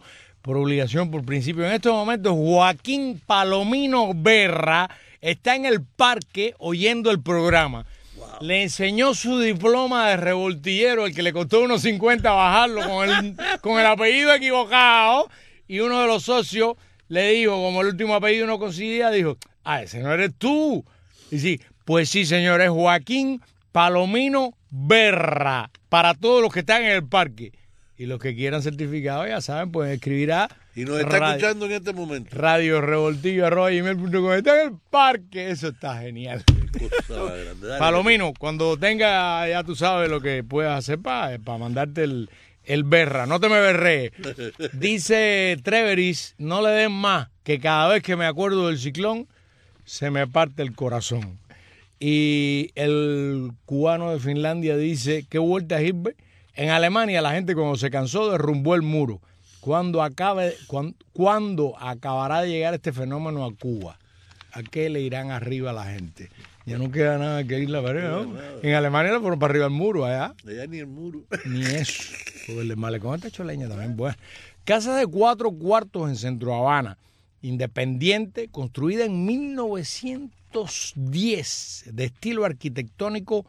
[SPEAKER 4] por obligación, por principio. En estos momentos, Joaquín Palomino Berra está en el parque oyendo el programa. Wow. Le enseñó su diploma de revoltillero, el que le costó unos cincuenta bajarlo con el, con el apellido equivocado. Y uno de los socios le dijo, como el último apellido no coincidía, dijo, ah, ese no eres tú. Y sí, pues sí, señor, es Joaquín Palomino Berra, para todos los que están en el parque. Y los que quieran certificado, ya saben, pueden escribir a...
[SPEAKER 3] Y nos está radio, escuchando en este momento.
[SPEAKER 4] Radio Revoltillo, arroba gmail punto com. Está en el parque, eso está genial. Palomino, cuando tenga, ya tú sabes lo que puedas hacer para pa mandarte el, el berra. No te me berrees. Dice Treveris, no le den más, que cada vez que me acuerdo del ciclón, se me parte el corazón. Y el cubano de Finlandia dice, ¿qué vuelta es Hilbert? En Alemania la gente cuando se cansó derrumbó el muro. ¿Cuándo, acabe, cuando, ¿Cuándo acabará de llegar este fenómeno a Cuba? ¿A qué le irán arriba a la gente? Ya no queda nada que ir la pared, ¿no? No, en Alemania le fueron para arriba el muro, allá.
[SPEAKER 3] Allá ni el muro.
[SPEAKER 4] Ni eso. Porque el malecón está hecho leña también. Bueno. Casa de cuatro cuartos en Centro Habana, independiente, construida en mil novecientos diez, de estilo arquitectónico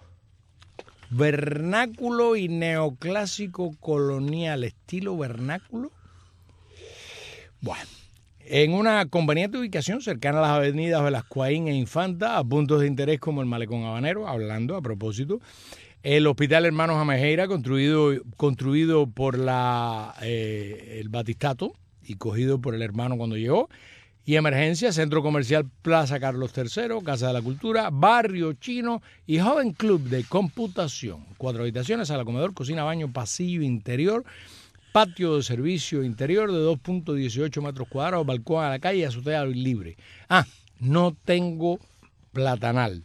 [SPEAKER 4] vernáculo y neoclásico colonial. ¿Estilo vernáculo? Bueno, en una conveniente ubicación cercana a las avenidas Velascoaín e Infanta, a puntos de interés como el Malecón Habanero, hablando a propósito, el Hospital Hermanos Amejeira, construido, construido por la, eh, el Batistato y cogido por el hermano cuando llegó, y Emergencia, Centro Comercial Plaza Carlos tercero, Casa de la Cultura, Barrio Chino y Joven Club de Computación. Cuatro habitaciones, sala, comedor, cocina, baño, pasillo interior, patio de servicio interior de dos punto dieciocho metros cuadrados, balcón a la calle y azotea libre. Ah, no tengo platanal.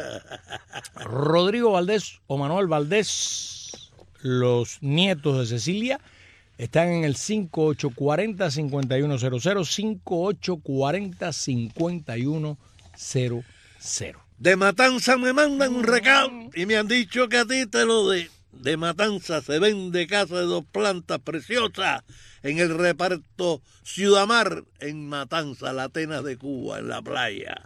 [SPEAKER 4] Rodrigo Valdés o Manuel Valdés, los nietos de Cecilia, están en el cinco ocho cuatro cero, cinco uno cero cero, cinco ocho cuatro cero, cinco uno cero cero.
[SPEAKER 3] De Matanza me mandan un recado y me han dicho que a ti te lo de. De Matanza se vende casa de dos plantas preciosas en el reparto Ciudamar, en Matanza, la Atenas de Cuba, en la playa.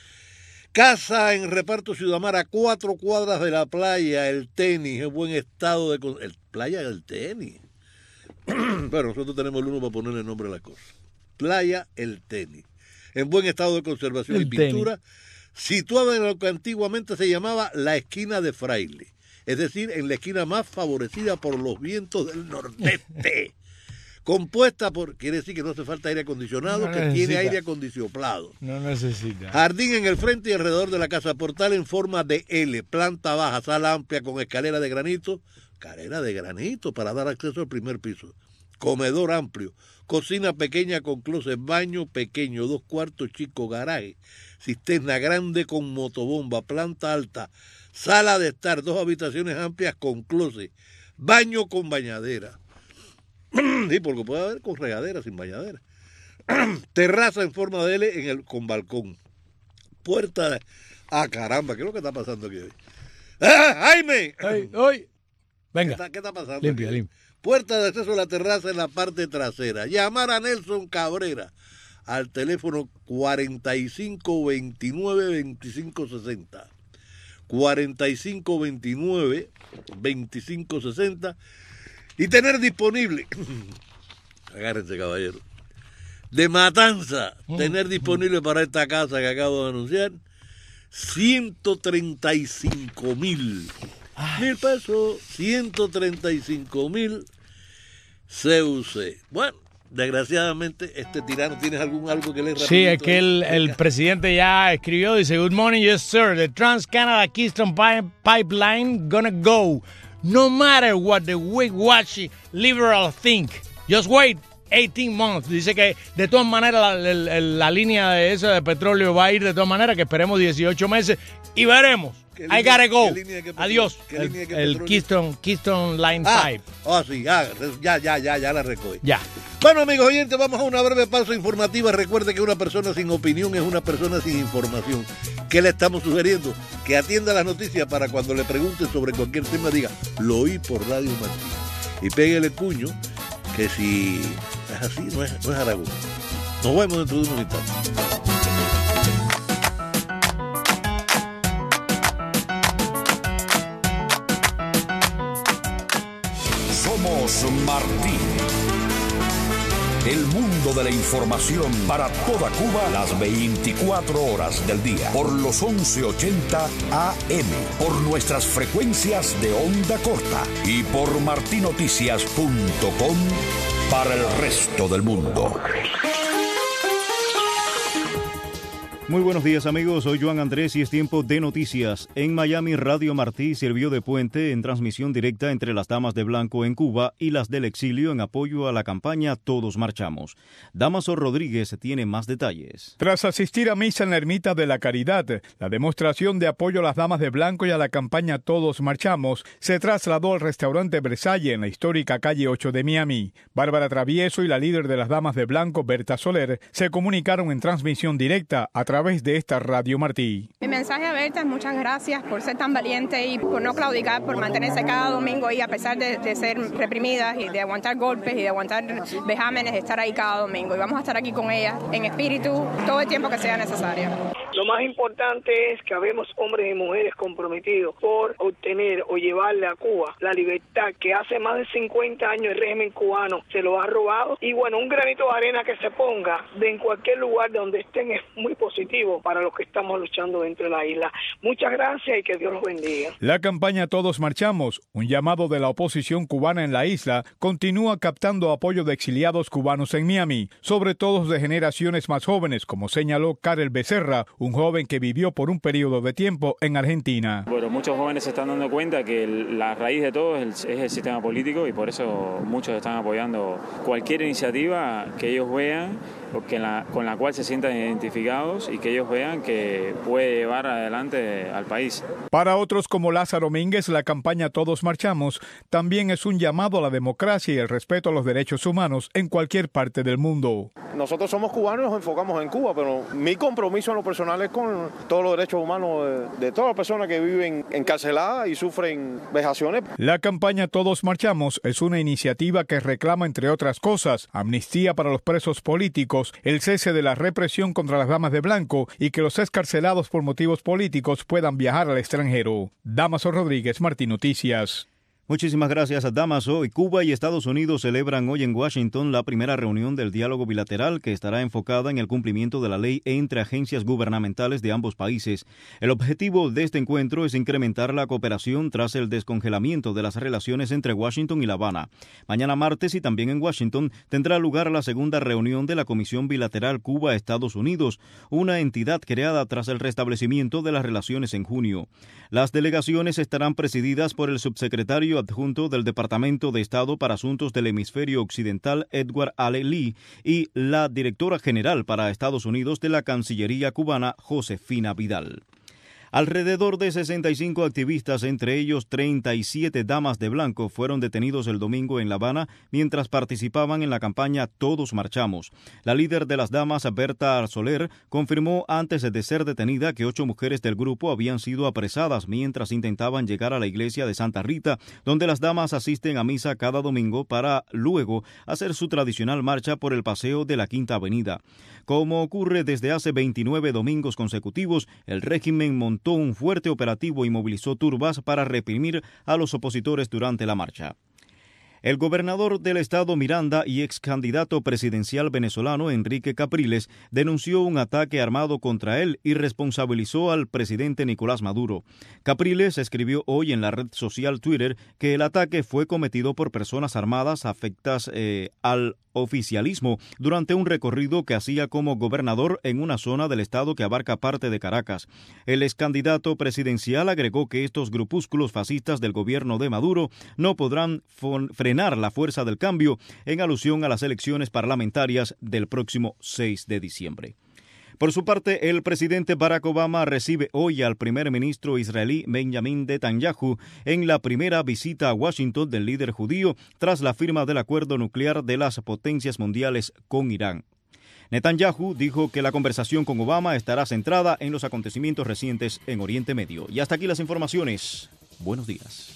[SPEAKER 3] Casa en reparto Ciudamar a cuatro cuadras de la playa, el tenis, en buen estado de... El, playa del tenis. Bueno, nosotros tenemos el uno para ponerle nombre a la cosa. Playa El Tenis, en buen estado de conservación el y pintura, tenis. Situada en lo que antiguamente se llamaba la esquina de Fraile, es decir, en la esquina más favorecida por los vientos del nordeste. Compuesta por, quiere decir que no hace falta aire acondicionado, no que necesita. Tiene aire acondicionado.
[SPEAKER 4] No necesita.
[SPEAKER 3] Jardín en el frente y alrededor de la casa, portal en forma de L, planta baja, sala amplia con escalera de granito, escalera de granito para dar acceso al primer piso, comedor amplio, cocina pequeña con closet, baño pequeño, dos cuartos chicos, garaje, cisterna grande con motobomba, planta alta, sala de estar, dos habitaciones amplias con closet, baño con bañadera. Sí, porque puede haber con regadera, sin bañadera. Terraza en forma de L en el, con balcón. Puerta de... Ah, caramba, ¿qué es lo que está pasando aquí hoy? ¡Ah, Jaime!
[SPEAKER 4] ¡Ay, ay! Venga.
[SPEAKER 3] ¿Qué está, qué está pasando?
[SPEAKER 4] Limpia, limpia.
[SPEAKER 3] Puerta de acceso a la terraza en la parte trasera. Llamar a Nelson Cabrera al teléfono cuarenta y cinco veintinueve veinticinco sesenta. cuarenta y cinco veintinueve veinticinco sesenta. Y tener disponible, agárrense caballero, de Matanza, mm. tener disponible para esta casa que acabo de anunciar, ciento treinta y cinco mil. Mil pesos, ciento treinta y cinco mil C U C. Bueno, desgraciadamente, este tirano, ¿tienes algún algo que leer?
[SPEAKER 4] Sí, es que el, el presidente ya escribió, dice, good morning, yes sir, the Trans-Canada Keystone Pipeline gonna go. No matter what the weak-watchy liberal think. Just wait eighteen months. Dice que de todas maneras la, la, la línea de esa de petróleo va a ir de todas maneras, que esperemos dieciocho meses y veremos. I gotta go. Adiós. El, el Keystone, Keystone Line
[SPEAKER 3] ah,
[SPEAKER 4] Pipe.
[SPEAKER 3] Oh, sí, ya, ya, ya, ya, ya la recogí.
[SPEAKER 4] Ya.
[SPEAKER 3] Bueno, amigos oyentes, vamos a una breve pausa informativa. Recuerde que una persona sin opinión es una persona sin información. ¿Qué le estamos sugiriendo? Que atienda las noticias para cuando le pregunten sobre cualquier tema diga, lo oí por Radio Martín. Y pégale el puño, que si Es así, no es, no es Aragón. Nos vemos dentro de unos instantes.
[SPEAKER 7] Somos Martí. El mundo de la información para toda Cuba las veinticuatro horas del día. Por los once ochenta A M. Por nuestras frecuencias de onda corta. Y por martinoticias punto com para el resto del mundo.
[SPEAKER 8] Muy buenos días amigos, soy Joan Andrés y es tiempo de noticias. En Miami, Radio Martí sirvió de puente en transmisión directa entre las damas de blanco en Cuba y las del exilio en apoyo a la campaña Todos Marchamos. Damaso Rodríguez tiene más detalles.
[SPEAKER 9] Tras asistir a misa en la Ermita de la Caridad, la demostración de apoyo a las damas de blanco y a la campaña Todos Marchamos se trasladó al restaurante Versailles en la histórica calle ocho de Miami. Bárbara Travieso y la líder de las damas de blanco, Berta Soler, se comunicaron en transmisión directa a través A través de esta Radio Martí.
[SPEAKER 10] Mi mensaje a Berta es muchas gracias por ser tan valiente y por no claudicar, por mantenerse cada domingo y a pesar de, de ser reprimidas y de aguantar golpes y de aguantar vejámenes, estar ahí cada domingo. Y vamos a estar aquí con ella en espíritu todo el tiempo que sea necesario.
[SPEAKER 11] Lo más importante es que habemos hombres y mujeres comprometidos por obtener o llevarle a Cuba la libertad que hace más de cincuenta años el régimen cubano se lo ha robado. Y bueno, un granito de arena que se ponga de en cualquier lugar donde estén es muy positivo para los que estamos luchando dentro de la isla. Muchas gracias y que Dios los bendiga.
[SPEAKER 9] La campaña Todos Marchamos, un llamado de la oposición cubana en la isla, continúa captando apoyo de exiliados cubanos en Miami, sobre todo de generaciones más jóvenes, como señaló Karel Becerra, un joven que vivió por un periodo de tiempo en Argentina.
[SPEAKER 12] Bueno, muchos jóvenes se están dando cuenta que la raíz de todo es el, es el sistema político y por eso muchos están apoyando cualquier iniciativa que ellos vean que la, con la cual se sientan identificados y que ellos vean que puede llevar adelante al país.
[SPEAKER 9] Para otros como Lázaro Mínguez, la campaña Todos Marchamos también es un llamado a la democracia y el respeto a los derechos humanos en cualquier parte del mundo.
[SPEAKER 13] Nosotros somos cubanos y nos enfocamos en Cuba, pero mi compromiso en lo personal es con todos los derechos humanos de, de todas las personas que viven encarceladas y sufren vejaciones.
[SPEAKER 9] La campaña Todos Marchamos es una iniciativa que reclama, entre otras cosas, amnistía para los presos políticos, el cese de la represión contra las damas de blanco y que los excarcelados por motivos políticos puedan viajar al extranjero. Damaso Rodríguez, Martín Noticias.
[SPEAKER 8] Muchísimas gracias a Damaso. Y Cuba y Estados Unidos celebran hoy en Washington la primera reunión del diálogo bilateral que estará enfocada en el cumplimiento de la ley entre agencias gubernamentales de ambos países. El objetivo de este encuentro es incrementar la cooperación tras el descongelamiento de las relaciones entre Washington y La Habana. Mañana martes y también en Washington tendrá lugar la segunda reunión de la Comisión Bilateral Cuba-Estados Unidos, una entidad creada tras el restablecimiento de las relaciones en junio. Las delegaciones estarán presididas por el subsecretario adjunto del Departamento de Estado para Asuntos del Hemisferio Occidental, Edward Ale Lee, y la directora general para Estados Unidos de la Cancillería cubana, Josefina Vidal. Alrededor de sesenta y cinco activistas, entre ellos treinta y siete damas de blanco, fueron detenidos el domingo en La Habana mientras participaban en la campaña Todos Marchamos. La líder de las damas, Berta Soler, confirmó antes de ser detenida que ocho mujeres del grupo habían sido apresadas mientras intentaban llegar a la iglesia de Santa Rita, donde las damas asisten a misa cada domingo para luego hacer su tradicional marcha por el paseo de la Quinta Avenida. Como ocurre desde hace veintinueve domingos consecutivos, el régimen montó un fuerte operativo y movilizó turbas para reprimir a los opositores durante la marcha. El gobernador del estado Miranda y ex candidato presidencial venezolano Enrique Capriles denunció un ataque armado contra él y responsabilizó al presidente Nicolás Maduro. Capriles escribió hoy en la red social Twitter que el ataque fue cometido por personas armadas afectas eh, al oficialismo durante un recorrido que hacía como gobernador en una zona del estado que abarca parte de Caracas. El ex candidato presidencial agregó que estos grupúsculos fascistas del gobierno de Maduro no podrán frenar la fuerza del cambio en alusión a las elecciones parlamentarias del próximo seis de diciembre. Por su parte, el presidente Barack Obama recibe hoy al primer ministro israelí Benjamin Netanyahu en la primera visita a Washington del líder judío tras la firma del acuerdo nuclear de las potencias mundiales con Irán. Netanyahu dijo que la conversación con Obama estará centrada en los acontecimientos recientes en Oriente Medio. Y hasta aquí las informaciones. Buenos días.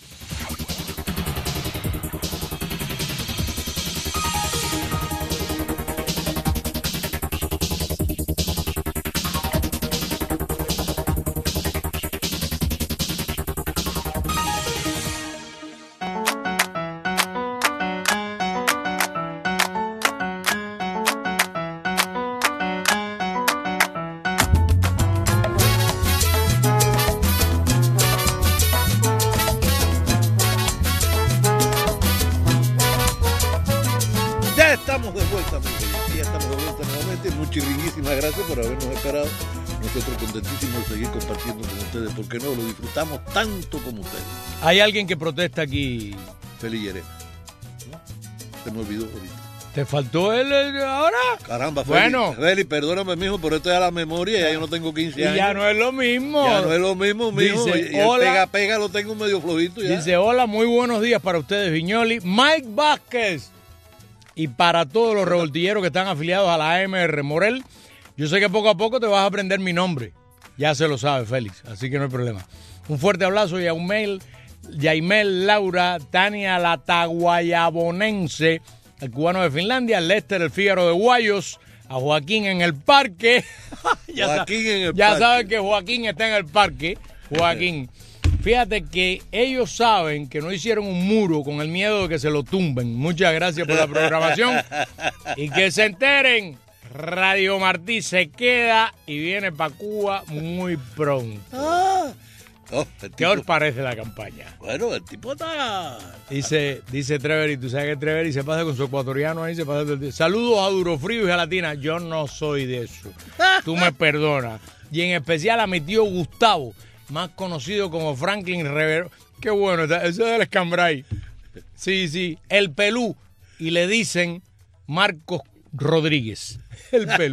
[SPEAKER 3] estamos de vuelta, amigos. Ya estamos de vuelta nuevamente. Muchísimas gracias por habernos esperado. Nosotros contentísimos de seguir compartiendo con ustedes, porque no lo disfrutamos tanto como ustedes.
[SPEAKER 4] Hay alguien que protesta aquí.
[SPEAKER 3] Feli Llerena. ¿No? Se me olvidó ahorita.
[SPEAKER 4] ¿Te faltó él ahora?
[SPEAKER 3] Caramba, Feli.
[SPEAKER 4] Bueno.
[SPEAKER 3] Feli, perdóname, mijo, pero esto es a la memoria. Ya yo no tengo quince años.
[SPEAKER 4] Y ya no es lo mismo.
[SPEAKER 3] Ya no es lo mismo, mijo.
[SPEAKER 4] Dice,
[SPEAKER 3] y el
[SPEAKER 4] hola.
[SPEAKER 3] pega, pega lo tengo medio flojito ya.
[SPEAKER 4] Dice, hola, muy buenos días para ustedes, Viñoli. Mike Vázquez. Y para todos los revoltilleros que están afiliados a la A M R Morel, yo sé que poco a poco te vas a aprender mi nombre. Ya se lo sabe, Félix, así que no hay problema. Un fuerte abrazo, Yaumel, Yaimel, Laura, Tania Lataguayabonense, el cubano de Finlandia, Lester, el Fígaro de Guayos, a Joaquín en el parque. ya
[SPEAKER 3] Joaquín en el
[SPEAKER 4] ya
[SPEAKER 3] parque.
[SPEAKER 4] saben que Joaquín está en el parque. Joaquín. Fíjate que ellos saben que no hicieron un muro con el miedo de que se lo tumben. Muchas gracias por la programación. Y que se enteren, Radio Martí se queda y viene para Cuba muy pronto.
[SPEAKER 3] Ah. Oh,
[SPEAKER 4] ¿Qué os parece la campaña?
[SPEAKER 3] Bueno, el tipo está...
[SPEAKER 4] Dice, dice Treveri, tú sabes que Treveri se pasa con su ecuatoriano ahí, se pasa todo el día. Saludos a Durofrío y a Latina. Yo no soy de eso. Tú me perdonas. Y en especial a mi tío Gustavo, más conocido como Franklin Rivero. Qué bueno, eso es del Escambray. Sí, sí, el Pelú. Y le dicen Marcos Rodríguez, el Pelú.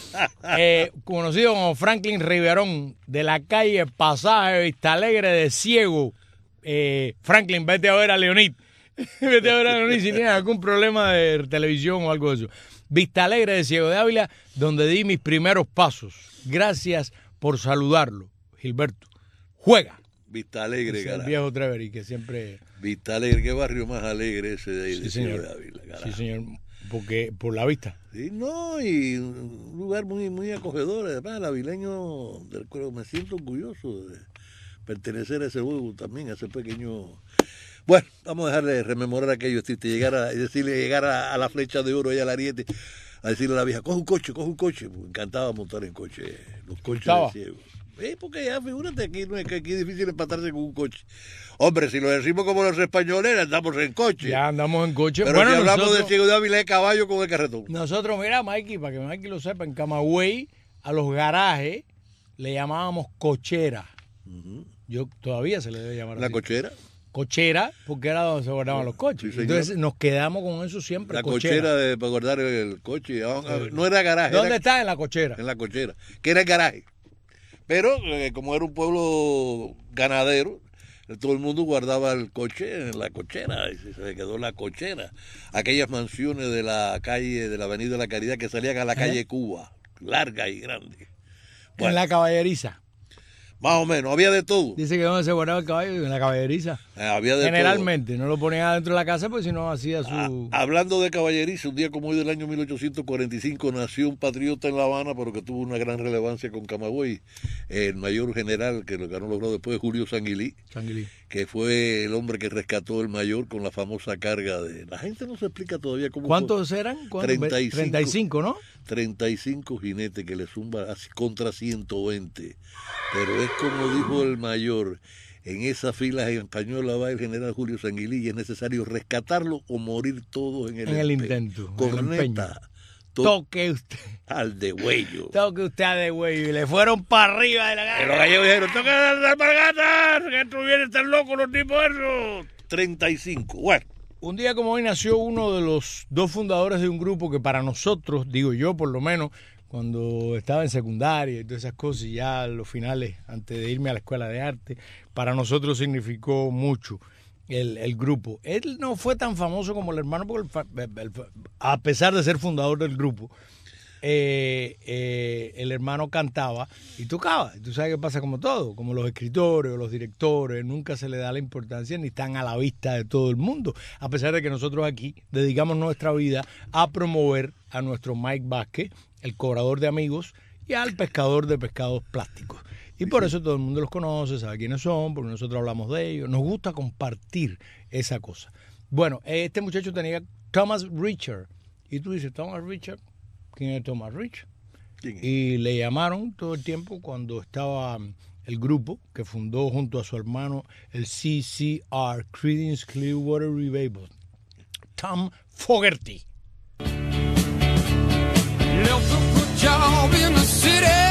[SPEAKER 4] Eh, conocido como Franklin Riverón, de la calle Pasaje Vista Alegre de Ciego. Eh, Franklin, vete a ver a Leonid. Vete a ver a Leonid si tienes algún problema de televisión o algo de eso. Vista Alegre de Ciego de Ávila, donde di mis primeros pasos. Gracias por saludarlo, Gilberto. Juega.
[SPEAKER 3] Vista Alegre,
[SPEAKER 4] es el
[SPEAKER 3] carajo.
[SPEAKER 4] viejo Treveri que siempre...
[SPEAKER 3] Vista Alegre, qué barrio más alegre ese de ahí.
[SPEAKER 4] Sí,
[SPEAKER 3] de
[SPEAKER 4] señor.
[SPEAKER 3] de Ávila, carajo.
[SPEAKER 4] Sí, señor. Porque, por la vista.
[SPEAKER 3] Sí, no, y un lugar muy, muy acogedor. Además, el avileño, del cual me siento orgulloso de pertenecer a ese juego también, a ese pequeño... Bueno, vamos a dejarle rememorar aquello, este, llegar a, decirle, llegar a, a la flecha de oro allá al Ariete, a decirle a la vieja, coge un coche, coge un coche. Me encantaba montar en coche, los coches de ciego. Eh, porque ya, figúrate, aquí no es que aquí es difícil empatarse con un coche. Hombre, si lo decimos como los españoles, andamos en coche.
[SPEAKER 4] Ya andamos en coche.
[SPEAKER 3] Pero
[SPEAKER 4] bueno,
[SPEAKER 3] si hablamos
[SPEAKER 4] nosotros,
[SPEAKER 3] de Ciego de Ávila, es caballo con el carretón.
[SPEAKER 4] Nosotros, mira, Mikey, para que Mikey lo sepa, en Camagüey, a los garajes le llamábamos cochera. Uh-huh. Yo todavía se le debe llamar
[SPEAKER 3] ¿La
[SPEAKER 4] así.
[SPEAKER 3] cochera?
[SPEAKER 4] Cochera, porque era donde se guardaban los coches. Sí, entonces nos quedamos con eso siempre.
[SPEAKER 3] La
[SPEAKER 4] cochera,
[SPEAKER 3] cochera de, para guardar el coche. No era garaje.
[SPEAKER 4] ¿Dónde
[SPEAKER 3] era,
[SPEAKER 4] está? En la cochera.
[SPEAKER 3] En la cochera, que era el garaje. Pero eh, como era un pueblo ganadero, todo el mundo guardaba el coche en la cochera y se quedó la cochera. Aquellas mansiones de la calle, de la Avenida de la Caridad que salían a la calle ¿Eh? Cuba, larga y grande.
[SPEAKER 4] Bueno, en la Caballeriza.
[SPEAKER 3] Más o menos, había de todo.
[SPEAKER 4] Dice que donde se guardaba el caballo, en la Caballeriza.
[SPEAKER 3] Eh, había de
[SPEAKER 4] Generalmente,
[SPEAKER 3] todo.
[SPEAKER 4] No lo ponían adentro de la casa porque si no hacía su...
[SPEAKER 3] Ah, hablando de caballeriza, un día como hoy del año mil ochocientos cuarenta y cinco nació un patriota en La Habana, pero que tuvo una gran relevancia con Camagüey, el mayor general que lo ganó logró después, Julio Sanguilí,
[SPEAKER 4] Sanguilí,
[SPEAKER 3] que fue el hombre que rescató el Mayor con la famosa carga de... La gente no se explica todavía cómo...
[SPEAKER 4] ¿Cuántos eran? ¿Cuántos?
[SPEAKER 3] treinta y cinco,
[SPEAKER 4] treinta y cinco, ¿no?
[SPEAKER 3] treinta y cinco jinetes que le zumba contra ciento veinte. Pero es como dijo el Mayor, en esas filas españolas va el general Julio Sanguilí y es necesario rescatarlo o morir todos en el,
[SPEAKER 4] en el intento.
[SPEAKER 3] Corneta.
[SPEAKER 4] To Toque usted.
[SPEAKER 3] Al degüello.
[SPEAKER 4] Toque usted al degüello. Y le fueron para arriba de la cara.
[SPEAKER 3] Y los gallegos dijeron, toque las alpargatas, que esto viene a estar loco los tipos esos. treinta y cinco, bueno.
[SPEAKER 4] Un día como hoy nació uno de los dos fundadores de un grupo que para nosotros, digo yo por lo menos, cuando estaba en secundaria y todas esas cosas, y ya a los finales, antes de irme a la escuela de arte, para nosotros significó mucho el, el grupo. Él no fue tan famoso como el hermano, porque el, el, a pesar de ser fundador del grupo, eh, eh, el hermano cantaba y tocaba. Y tú sabes que pasa como todo, como los escritores o los directores, nunca se le da la importancia ni están a la vista de todo el mundo, a pesar de que nosotros aquí dedicamos nuestra vida a promover a nuestro Mike Vázquez, el cobrador de amigos, y al pescador de pescados plásticos. Y por eso todo el mundo los conoce, sabe quiénes son, porque nosotros hablamos de ellos. Nos gusta compartir esa cosa. Bueno, este muchacho tenía Thomas Richard. Y tú dices, ¿Thomas Richard? ¿Quién es Thomas Richard? Y le llamaron todo el tiempo cuando estaba el grupo que fundó junto a su hermano el C C R, Creedence Clearwater Revival. Tom Fogerty.
[SPEAKER 14] Left a good job in the city,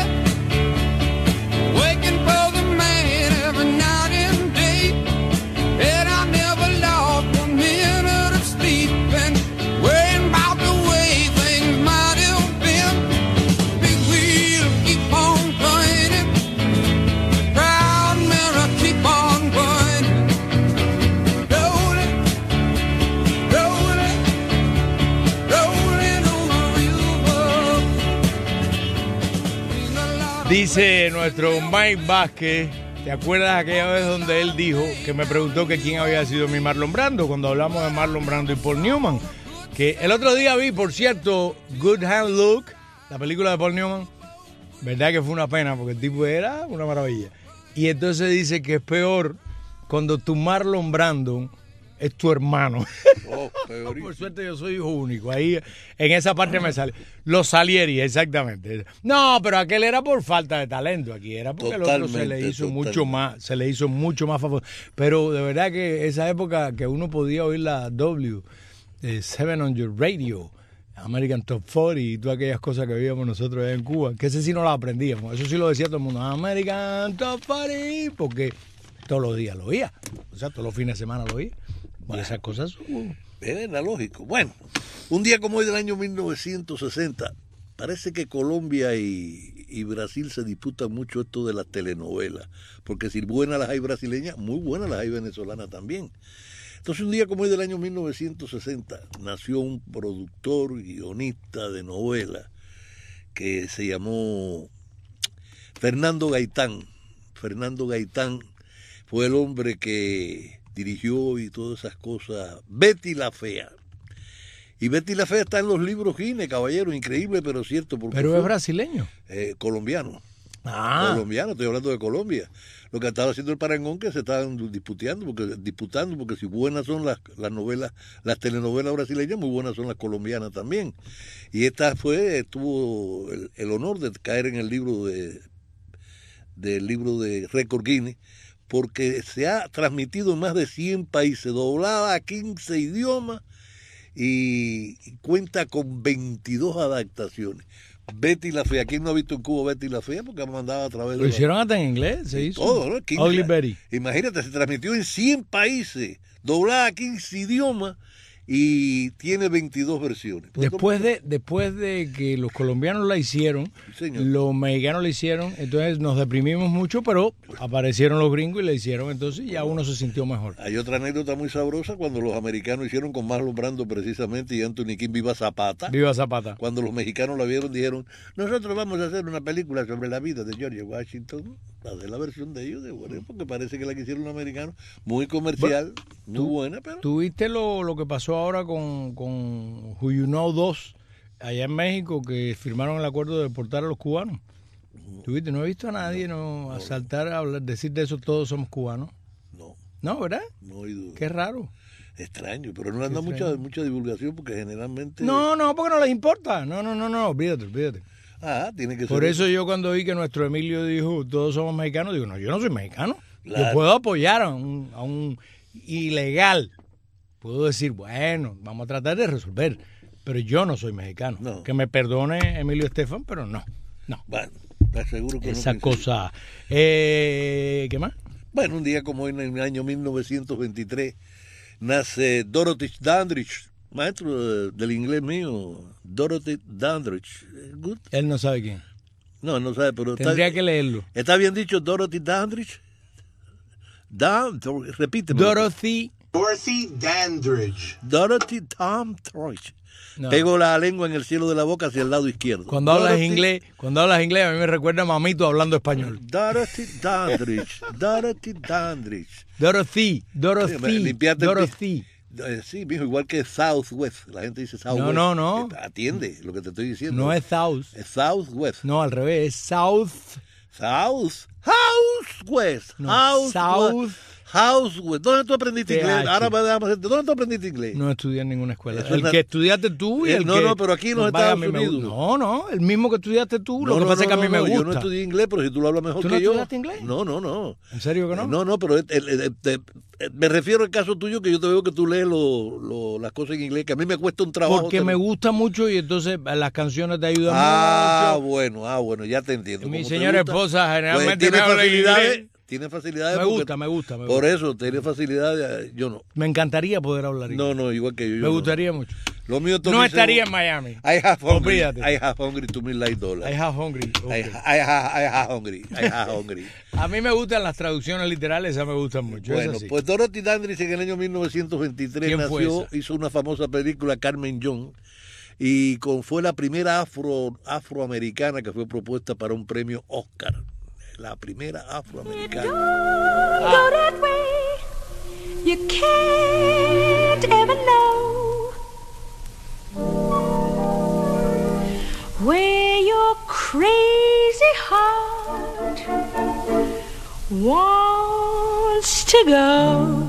[SPEAKER 14] waking for the man every night and day. And I never lost one minute of sleep, and worrying about the way things might have been. Big wheel keep on turning, proud mirror keep on burning. Rolling, rolling, rolling on the river.
[SPEAKER 4] Dice nuestro Mike Vázquez, ¿te acuerdas aquella vez donde él dijo que me preguntó que quién había sido mi Marlon Brando cuando hablamos de Marlon Brando y Paul Newman? Que el otro día vi, por cierto, Good Hand Luke, la película de Paul Newman. Verdad que fue una pena porque el tipo era una maravilla. Y entonces dice que es peor cuando tu Marlon Brando es tu hermano.
[SPEAKER 3] Oh,
[SPEAKER 4] por suerte yo soy hijo único. Ahí en esa parte me sale. Los Salieri, exactamente. No, pero aquel era por falta de talento. Aquí era porque el otro se le hizo
[SPEAKER 3] totalmente.
[SPEAKER 4] mucho más, se le hizo mucho más favor. Pero de verdad que esa época que uno podía oír la W, eh, Seven on Your Radio, American Top cuarenta y todas aquellas cosas que veíamos nosotros allá en Cuba, que ese sí no las aprendíamos. Eso sí lo decía todo el mundo. American Top cuarenta, porque todos los días lo oía. O sea, todos los fines de semana lo oía. Y esas cosas son...
[SPEAKER 3] Era lógico. Bueno, un día como hoy del año mil novecientos sesenta, parece que Colombia y, y Brasil se disputan mucho esto de las telenovelas, porque si buenas las hay brasileñas, muy buenas las hay venezolanas también. Entonces un día como hoy del año mil novecientos sesenta nació un productor, guionista de novela que se llamó Fernando Gaitán. Fernando Gaitán fue el hombre que dirigió y todas esas cosas. Betty la Fea. Y Betty la Fea está en los libros Guinness, caballero, increíble, pero cierto. Porque
[SPEAKER 4] pero
[SPEAKER 3] fue,
[SPEAKER 4] es brasileño.
[SPEAKER 3] Eh, colombiano.
[SPEAKER 4] Ah.
[SPEAKER 3] Colombiano, estoy hablando de Colombia. Lo que estaba haciendo el parangón que se estaban disputando, porque, disputando, porque si buenas son las, las novelas, las telenovelas brasileñas, muy buenas son las colombianas también. Y esta fue, tuvo el, el honor de caer en el libro de del libro de Récord Guinness, porque se ha transmitido en más de cien países, doblada a quince idiomas y cuenta con veintidós adaptaciones. Betty la Fea, ¿quién no ha visto en Cuba Betty la Fea? Porque ha mandado a través de...
[SPEAKER 4] Lo hicieron hasta en inglés, se hizo.
[SPEAKER 3] Todo, ¿no? quince,
[SPEAKER 4] Ugly Betty.
[SPEAKER 3] Imagínate, se transmitió en cien países, doblada a quince idiomas y tiene veintidós versiones.
[SPEAKER 4] Después de, después de que los colombianos la hicieron,
[SPEAKER 3] Señor.
[SPEAKER 4] los mexicanos la hicieron, entonces nos deprimimos mucho, pero aparecieron los gringos y la hicieron, entonces ya uno se sintió mejor.
[SPEAKER 3] Hay otra anécdota muy sabrosa cuando los americanos hicieron con Marlon Brando precisamente y Anthony King Viva Zapata.
[SPEAKER 4] Viva Zapata.
[SPEAKER 3] Cuando los mexicanos la vieron dijeron, nosotros vamos a hacer una película sobre la vida de George Washington. Hacer la versión de ellos, de bueno, porque parece que la que hicieron los americanos, muy comercial, bueno, muy
[SPEAKER 4] tú,
[SPEAKER 3] buena, pero...
[SPEAKER 4] ¿Tú viste lo, lo que pasó ahora con, con Who You Know dos, allá en México, que firmaron el acuerdo de deportar a los cubanos? No. ¿Tú viste? No he visto a nadie no, no asaltar, a hablar, decir de eso, todos somos cubanos.
[SPEAKER 3] No.
[SPEAKER 4] ¿No, verdad?
[SPEAKER 3] No he ido.
[SPEAKER 4] Qué raro.
[SPEAKER 3] Extraño, pero no le han dado mucha, mucha divulgación porque generalmente...
[SPEAKER 4] No, no, porque no les importa. No, no, no, no, olvídate, olvídate.
[SPEAKER 3] Ah, tiene que ser.
[SPEAKER 4] Por eso yo cuando vi que nuestro Emilio dijo todos somos mexicanos, digo, no, yo no soy mexicano.
[SPEAKER 3] Claro.
[SPEAKER 4] Yo puedo apoyar a un, a un ilegal. Puedo decir, bueno, vamos a tratar de resolver. Pero yo no soy mexicano.
[SPEAKER 3] No.
[SPEAKER 4] Que me perdone Emilio Estefan, pero no. No.
[SPEAKER 3] Bueno, te aseguro que
[SPEAKER 4] Esa
[SPEAKER 3] no
[SPEAKER 4] cosa. Eh, ¿Qué más?
[SPEAKER 3] Bueno, un día como hoy, en el año mil novecientos veintitrés, nace Dorothy Dandridge. Maestro del inglés mío, Dorothy Dandridge. Good.
[SPEAKER 4] Él no sabe quién.
[SPEAKER 3] No, no sabe, pero
[SPEAKER 4] tendría
[SPEAKER 3] está,
[SPEAKER 4] que leerlo.
[SPEAKER 3] ¿Está bien dicho Dorothy Dandridge? Dan, repíteme.
[SPEAKER 4] Dorothy.
[SPEAKER 15] Dorothy Dandridge.
[SPEAKER 3] Dorothy Dandridge.
[SPEAKER 4] No.
[SPEAKER 3] Pego la lengua en el cielo de la boca hacia el lado izquierdo.
[SPEAKER 4] Cuando
[SPEAKER 3] Dorothy,
[SPEAKER 4] hablas inglés, cuando hablas inglés a mí me recuerda a Mamito hablando español.
[SPEAKER 3] Dorothy Dandridge. Dorothy Dandridge.
[SPEAKER 4] Dorothy. Dorothy.
[SPEAKER 3] Limpiate
[SPEAKER 4] Dorothy.
[SPEAKER 3] Eh, sí, mijo, igual que Southwest. La gente dice Southwest.
[SPEAKER 4] No, no, no.
[SPEAKER 3] Atiende lo que te estoy diciendo.
[SPEAKER 4] No es South.
[SPEAKER 3] Es Southwest.
[SPEAKER 4] No, al revés, es South.
[SPEAKER 3] South. Southwest.
[SPEAKER 4] No,
[SPEAKER 3] House
[SPEAKER 4] South.
[SPEAKER 3] Houseway. ¿Dónde tú aprendiste
[SPEAKER 4] T H.
[SPEAKER 3] inglés? Ahora vamos a hacerte. ¿Dónde tú aprendiste inglés?
[SPEAKER 4] No estudié en ninguna escuela.
[SPEAKER 3] Eso
[SPEAKER 4] El
[SPEAKER 3] es na-
[SPEAKER 4] que estudiaste tú y
[SPEAKER 3] Eh,
[SPEAKER 4] el
[SPEAKER 3] no,
[SPEAKER 4] que...
[SPEAKER 3] no, pero aquí en los
[SPEAKER 4] vaya, a
[SPEAKER 3] Estados
[SPEAKER 4] mí me gu-
[SPEAKER 3] Unidos.
[SPEAKER 4] No, no, el mismo que estudiaste tú. Lo
[SPEAKER 3] No,
[SPEAKER 4] que
[SPEAKER 3] no,
[SPEAKER 4] pasa es que a
[SPEAKER 3] no,
[SPEAKER 4] mí me
[SPEAKER 3] no,
[SPEAKER 4] gusta.
[SPEAKER 3] Yo no estudié inglés, pero si tú lo hablas mejor
[SPEAKER 4] ¿Tú
[SPEAKER 3] que
[SPEAKER 4] no
[SPEAKER 3] yo.
[SPEAKER 4] estudiaste inglés?
[SPEAKER 3] No, no, no.
[SPEAKER 4] ¿En serio que no?
[SPEAKER 3] No, no, pero el- el- el- te- eh, me refiero al caso tuyo que yo te veo que tú lees lo- lo- las cosas en inglés, que a mí me cuesta un trabajo.
[SPEAKER 4] Porque me
[SPEAKER 3] tener-
[SPEAKER 4] gusta mucho y entonces las canciones te ayudan
[SPEAKER 3] Ah,
[SPEAKER 4] mucho.
[SPEAKER 3] bueno, ah, bueno, ya te entiendo.
[SPEAKER 4] Mi
[SPEAKER 3] Como te
[SPEAKER 4] señora
[SPEAKER 3] gusta,
[SPEAKER 4] esposa
[SPEAKER 3] pues,
[SPEAKER 4] generalmente
[SPEAKER 3] tiene
[SPEAKER 4] me habla en
[SPEAKER 3] facilidades.
[SPEAKER 4] inglés.
[SPEAKER 3] Tiene facilidades.
[SPEAKER 4] Me
[SPEAKER 3] porque-
[SPEAKER 4] gusta, me gusta, me
[SPEAKER 3] Por
[SPEAKER 4] gusta.
[SPEAKER 3] eso, tiene facilidades. Yo no.
[SPEAKER 4] Me encantaría poder hablar inglés.
[SPEAKER 3] No, no, igual que yo. yo
[SPEAKER 4] Me
[SPEAKER 3] no.
[SPEAKER 4] gustaría mucho.
[SPEAKER 3] Lo mío
[SPEAKER 4] No estaría en Miami.
[SPEAKER 3] I have hungry.
[SPEAKER 4] Olvídate.
[SPEAKER 3] I have hungry to me like dollars.
[SPEAKER 4] I have hungry.
[SPEAKER 3] I,
[SPEAKER 4] ok.
[SPEAKER 3] I, have, I have hungry. I have hungry.
[SPEAKER 4] A mí me gustan las traducciones literales, esas me gustan mucho.
[SPEAKER 3] Bueno,
[SPEAKER 4] esas sí.
[SPEAKER 3] pues Dorothy Dandridge en el año mil novecientos veintitrés
[SPEAKER 4] ¿Quién fue
[SPEAKER 3] nació,
[SPEAKER 4] esa?
[SPEAKER 3] hizo una famosa película, Carmen John, y con, fue la primera afro, afroamericana que fue propuesta para un premio Oscar. La primera afroamericana.
[SPEAKER 14] Go that way. You can't ever know where your crazy heart wants to go.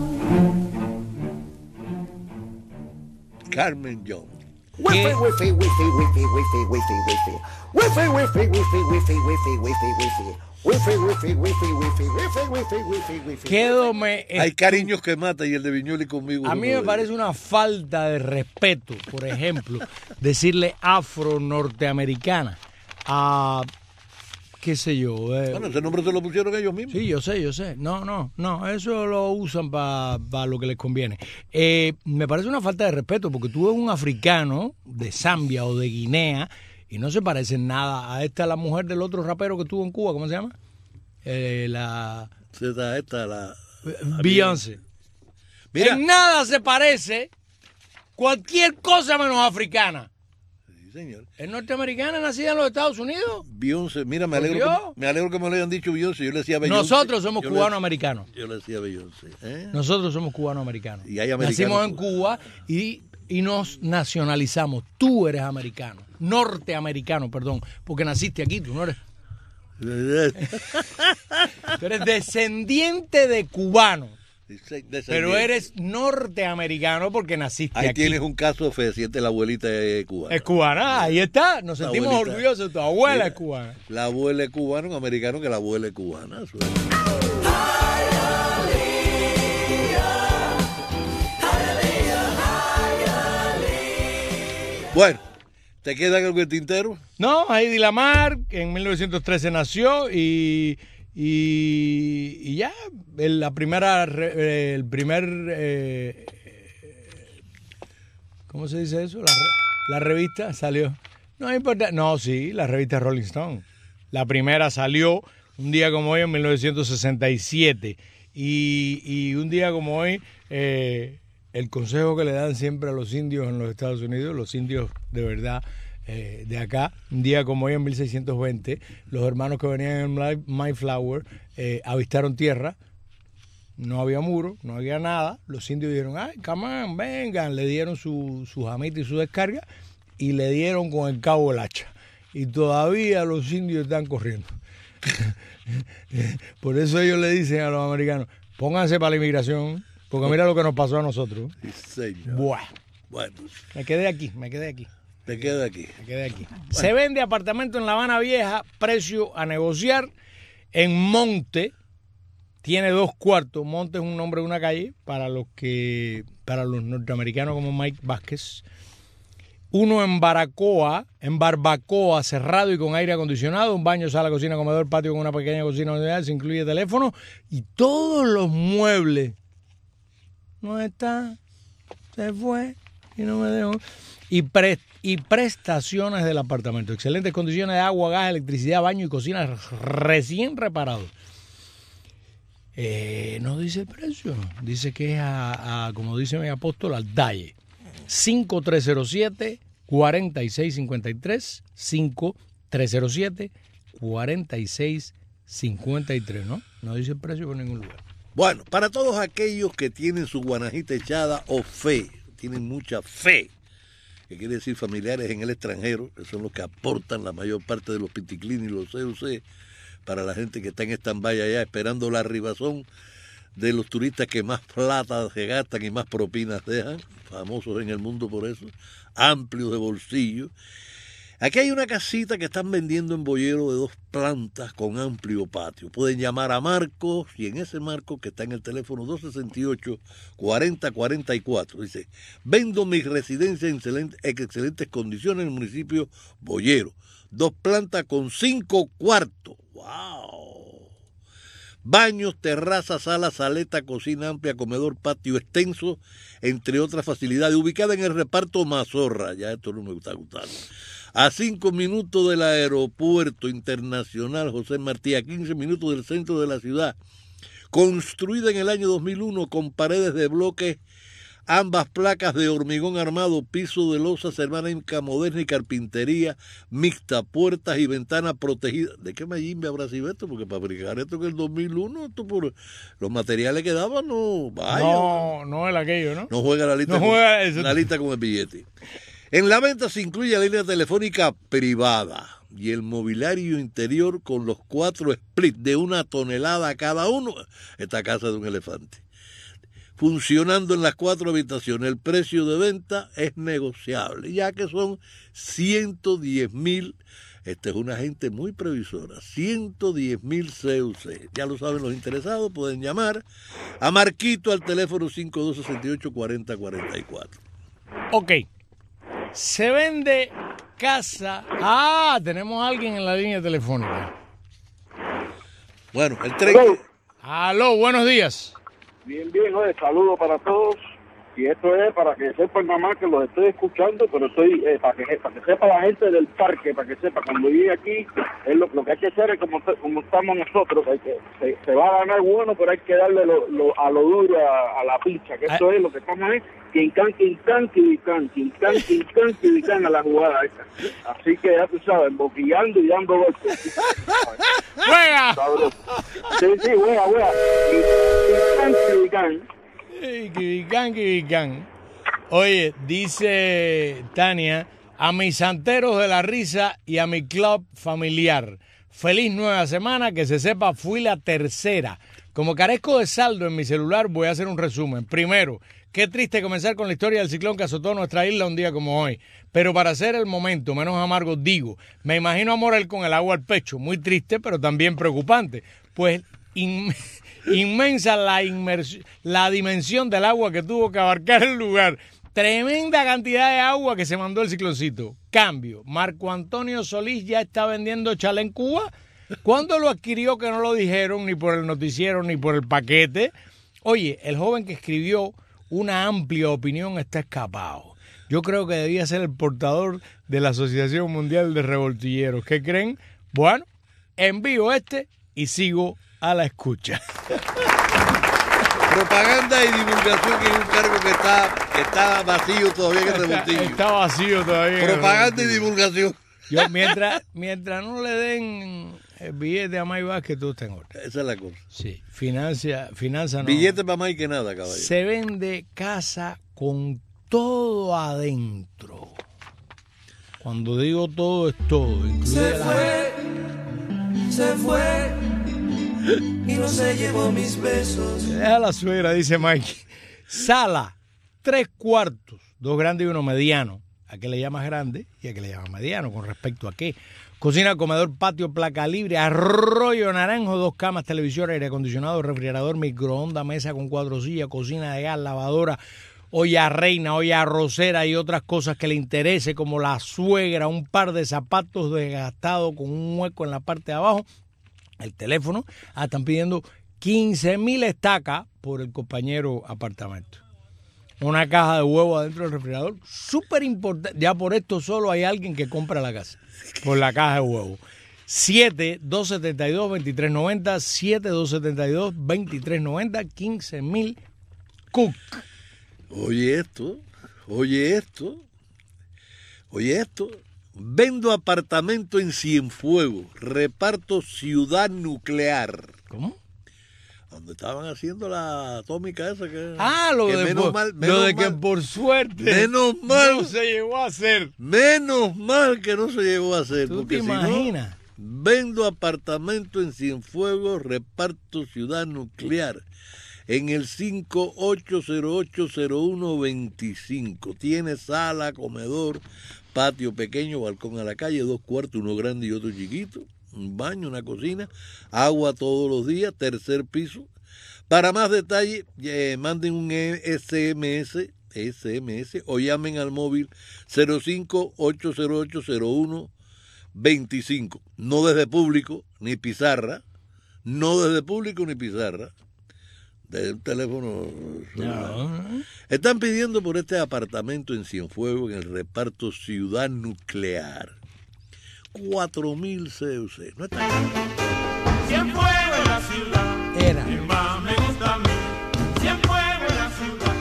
[SPEAKER 3] Carmen John.
[SPEAKER 16] Wiffy, wiffy, wiffy, wiffy, wiffy, wiffy, wiffy. Wiffy, wiffy, wiffy, wiffy, wiffy, wiffy, wiffy. Wiffy, wiffy, wiffy, wiffy, wiffy, wiffy, wiffy, wiffy.
[SPEAKER 4] Quédome.
[SPEAKER 3] Hay cariños que mata y el de Viñueli conmigo.
[SPEAKER 4] A
[SPEAKER 3] es
[SPEAKER 4] mí
[SPEAKER 3] uno
[SPEAKER 4] me
[SPEAKER 3] de
[SPEAKER 4] parece una falta de respeto, por ejemplo, decirle afro-norteamericana a, qué sé yo. eh,
[SPEAKER 3] ellos. Bueno, ese nombre se lo pusieron ellos mismos.
[SPEAKER 4] Sí, yo sé, yo sé. No, no, no, eso lo usan para lo que les conviene. Eh, me parece una falta de respeto porque tú ves un africano de Zambia o de Guinea y no se parecen nada a esta, la mujer del otro rapero que tuvo en Cuba, ¿cómo se llama? Eh, la...
[SPEAKER 3] Esta, esta, la...
[SPEAKER 4] Beyoncé.
[SPEAKER 3] Mira.
[SPEAKER 4] En nada se parece cualquier cosa menos africana.
[SPEAKER 3] Sí, señor.
[SPEAKER 4] ¿Es norteamericana, nacida en los Estados Unidos?
[SPEAKER 3] Beyoncé, mira, me
[SPEAKER 4] ¿Por
[SPEAKER 3] alegro,
[SPEAKER 4] Dios?
[SPEAKER 3] que, me alegro que me lo hayan dicho Beyoncé. Yo le decía Beyoncé.
[SPEAKER 4] Nosotros somos
[SPEAKER 3] Yo le-
[SPEAKER 4] cubano-americanos.
[SPEAKER 3] Yo le decía Beyoncé. ¿eh?
[SPEAKER 4] Nosotros somos cubano-americanos.
[SPEAKER 3] Y hay americanos.
[SPEAKER 4] Nacimos en Cuba y, y nos nacionalizamos. Tú eres americano, norteamericano, perdón, porque naciste aquí, tú no eres. Tú eres descendiente de cubano, pero eres norteamericano porque naciste
[SPEAKER 3] Ahí
[SPEAKER 4] aquí.
[SPEAKER 3] tienes un caso fehaciente, la abuelita es cubana.
[SPEAKER 4] Es cubana, ahí está. Nos
[SPEAKER 3] La
[SPEAKER 4] sentimos
[SPEAKER 3] abuelita.
[SPEAKER 4] orgullosos. Tu abuela
[SPEAKER 3] Mira,
[SPEAKER 4] es cubana.
[SPEAKER 3] La abuela es cubana, un americano que la abuela es cubana. Eso es. Bueno, ¿te queda algo en el tintero?
[SPEAKER 4] No, Heidi Lamar, que en mil novecientos trece nació y, y, y ya, el, la primera, re- eh, el primer, eh, ¿cómo se dice eso? La, re- la revista salió. No importa, no, sí, la revista Rolling Stone. La primera salió un día como hoy en mil novecientos sesenta y siete y, y un día como hoy, eh, el consejo que le dan siempre a los indios en los Estados Unidos, los indios de verdad eh, de acá, un día como hoy en mil seiscientos veinte, los hermanos que venían en My- Mayflower eh, avistaron tierra, no había muro, no había nada, los indios dijeron, ay, come on, vengan, le dieron su, su jamita y su descarga y le dieron con el cabo el hacha. Y todavía los indios están corriendo. Por eso ellos le dicen a los americanos, pónganse para la inmigración, porque mira lo que nos pasó a nosotros.
[SPEAKER 3] Sí, señor.
[SPEAKER 4] Buah.
[SPEAKER 3] Bueno,
[SPEAKER 4] Me quedé aquí, me quedé aquí,
[SPEAKER 3] te queda aquí.
[SPEAKER 4] me quedé aquí. Se vende apartamento en La Habana Vieja, precio a negociar en Monte. Tiene dos cuartos. Monte es un nombre de una calle para los que, para los norteamericanos como Mike Vázquez. Uno en Baracoa, en Barbacoa, cerrado y con aire acondicionado, un baño, sala, cocina, comedor, patio con una pequeña cocina unidad, se incluye teléfono y todos los muebles. No está, se fue y no me dejó. Y, pre- y prestaciones del apartamento. Excelentes condiciones de agua, gas, electricidad, baño y cocina recién reparados. Eh, no dice el precio, dice que es a, a, como dice mi apóstol, al dalle. cinco tres cero siete, cuatro seis cinco tres, cinco tres cero siete, cuatro seis cinco tres, ¿no? No dice el precio por ningún lugar.
[SPEAKER 3] Bueno, para todos aquellos que tienen su guanajita echada o fe, tienen mucha fe, que quiere decir familiares en el extranjero, que son los que aportan la mayor parte de los piticlín y los C U C, para la gente que está en stand-by allá esperando la arribazón de los turistas que más plata se gastan y más propinas dejan, famosos en el mundo por eso, amplios de bolsillo. Aquí hay una casita que están vendiendo en Boyero de dos plantas con amplio patio. Pueden llamar a Marcos y en ese Marcos que está en el teléfono dos sesenta y ocho, cuarenta cuarenta y cuatro. Dice, vendo mi residencia en excelentes, excelentes condiciones en el municipio Boyero. Dos plantas con cinco cuartos. ¡Wow! Baños, terraza, sala, saleta, cocina amplia, comedor, patio extenso, entre otras facilidades. Ubicada en el reparto Mazorra. Ya esto no me está gustando. A cinco minutos del aeropuerto internacional José Martí, a quince minutos del centro de la ciudad. Construida en el año dos mil uno con paredes de bloques, ambas placas de hormigón armado, piso de losa, cerámica moderna y carpintería mixta, puertas y ventanas protegidas. ¿De qué mayimbe habrá sido esto? Porque para fabricar esto en el dos mil uno, esto por los materiales que daban, no vaya.
[SPEAKER 4] No, no es aquello, ¿no?
[SPEAKER 3] No juega la lista,
[SPEAKER 4] no
[SPEAKER 3] con,
[SPEAKER 4] juega eso.
[SPEAKER 3] la lista con el billete. En la venta se incluye la línea telefónica privada y el mobiliario interior con los cuatro splits de una tonelada cada uno. Esta casa de un elefante. Funcionando en las cuatro habitaciones. El precio de venta es negociable, ya que son ciento diez mil. Esta es una gente muy previsora. ciento diez mil C U C. Ya lo saben los interesados, pueden llamar a Marquito al teléfono cinco dos seis ocho, cuarenta cuarenta y cuatro.
[SPEAKER 4] Ok. Se vende casa. Ah, tenemos a alguien en la línea telefónica.
[SPEAKER 3] Bueno, el tren.
[SPEAKER 4] Aló, buenos días.
[SPEAKER 17] Bien, bien, oye, saludos para todos. Y esto es para que sepan nada más que los estoy escuchando, pero estoy eh, para, que, para que sepa la gente del parque, para que sepa, cuando llegue aquí, es lo, lo que hay que hacer es como, como estamos nosotros, hay que, se, se va a ganar bueno, pero hay que darle lo, lo, a lo duro a, a la picha, que esto es lo que estamos es quincán, quincán, quincán, quincán, quincán, quincán a la jugada esta. Así que ya tú sabes, boquillando y dando golpes.
[SPEAKER 4] ¡Juega!
[SPEAKER 17] Sí, sí, juega, juega. Quincán, quincán.
[SPEAKER 4] Kibicán, kibicán. Oye, dice Tania, a mis santeros de la risa y a mi club familiar. Feliz nueva semana, que se sepa, fui la tercera. Como carezco de saldo en mi celular, voy a hacer un resumen. Primero, qué triste comenzar con la historia del ciclón que azotó nuestra isla un día como hoy. Pero para hacer el momento menos amargo, digo, me imagino a Morel con el agua al pecho. Muy triste, pero también preocupante. Pues... In... Inmensa la, inmersión, la dimensión del agua que tuvo que abarcar el lugar. Tremenda cantidad de agua que se mandó el cicloncito. Cambio. Marco Antonio Solís ya está vendiendo chale en Cuba. ¿Cuándo lo adquirió que no lo dijeron ni por el noticiero ni por el paquete? Oye, el joven que escribió una amplia opinión está escapado. Yo creo que debía ser el portador de la Asociación Mundial de Revoltilleros. ¿Qué creen? Bueno, envío este y sigo a la escucha.
[SPEAKER 3] Propaganda y divulgación, que es un cargo que está, que está vacío todavía en el revoltillo.
[SPEAKER 4] Está, está vacío todavía.
[SPEAKER 3] Propaganda y divulgación.
[SPEAKER 4] Yo, mientras, mientras no le den el billete a May Vázquez, todo está en orden.
[SPEAKER 3] Esa es la cosa.
[SPEAKER 4] Sí, financia, finanza no.
[SPEAKER 3] Billete para más que nada, caballero.
[SPEAKER 4] Se vende casa con todo adentro. Cuando digo todo, es todo.
[SPEAKER 14] Se fue, se fue. Y no se llevó mis besos.
[SPEAKER 4] Deja la suegra, dice Mike. Sala, tres cuartos, dos grandes y uno mediano. ¿A qué le llamas grande y a qué le llamas mediano? ¿Con respecto a qué? Cocina, comedor, patio, placa libre, arroyo naranjo, dos camas, televisor, aire acondicionado, refrigerador, microondas, mesa con cuatro sillas, cocina de gas, lavadora, olla reina, olla arrocera y otras cosas que le interese, como la suegra, un par de zapatos desgastados con un hueco en la parte de abajo. El teléfono, ah, están pidiendo quince mil estacas por el compañero apartamento. Una caja de huevo adentro del refrigerador, súper importante. Ya por esto solo hay alguien que compra la casa, por la caja de huevo. siete dos siete dos, dos tres nueve cero, siete dos siete dos, dos tres nueve cero, quince mil cook.
[SPEAKER 3] Oye esto, oye esto, oye esto. Vendo apartamento en Cienfuegos, reparto Ciudad Nuclear.
[SPEAKER 4] ¿Cómo?
[SPEAKER 3] Donde estaban haciendo la atómica esa que...
[SPEAKER 4] Ah, lo,
[SPEAKER 3] que
[SPEAKER 4] de,
[SPEAKER 3] menos
[SPEAKER 4] por,
[SPEAKER 3] mal, menos
[SPEAKER 4] lo de
[SPEAKER 3] mal,
[SPEAKER 4] que por suerte
[SPEAKER 3] menos mal,
[SPEAKER 4] no se llegó a hacer.
[SPEAKER 3] Menos mal que no se llegó a hacer.
[SPEAKER 4] ¿Tú
[SPEAKER 3] porque
[SPEAKER 4] te
[SPEAKER 3] si
[SPEAKER 4] imaginas?
[SPEAKER 3] No, vendo apartamento en Cienfuegos, reparto Ciudad Nuclear. en el cinco ocho cero ocho cero uno dos cinco. Tiene sala, comedor, patio pequeño, balcón a la calle, dos cuartos, uno grande y otro chiquito, un baño, una cocina, agua todos los días, tercer piso. Para más detalles, eh, manden un S M S, S M S o llamen al móvil cero cinco ocho cero ocho cero uno dos cinco. No desde público ni pizarra, no desde público ni pizarra. Del teléfono. No. Están pidiendo por este apartamento en Cienfuegos, en el reparto Ciudad Nuclear. cuatro mil C U C. No está bien.
[SPEAKER 14] Cienfuegos en la ciudad.
[SPEAKER 4] Era.
[SPEAKER 14] Que más me gusta a mí. Cienfuegos en la ciudad.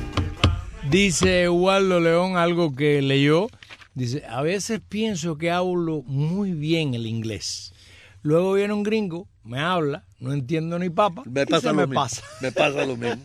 [SPEAKER 4] Dice Waldo León algo que leyó. Dice, a veces pienso que hablo muy bien el inglés. Luego viene un gringo, me habla, no entiendo ni papa,
[SPEAKER 3] me
[SPEAKER 4] y
[SPEAKER 3] pasa
[SPEAKER 4] se
[SPEAKER 3] lo
[SPEAKER 4] me
[SPEAKER 3] mismo.
[SPEAKER 4] pasa.
[SPEAKER 3] Me pasa lo mismo.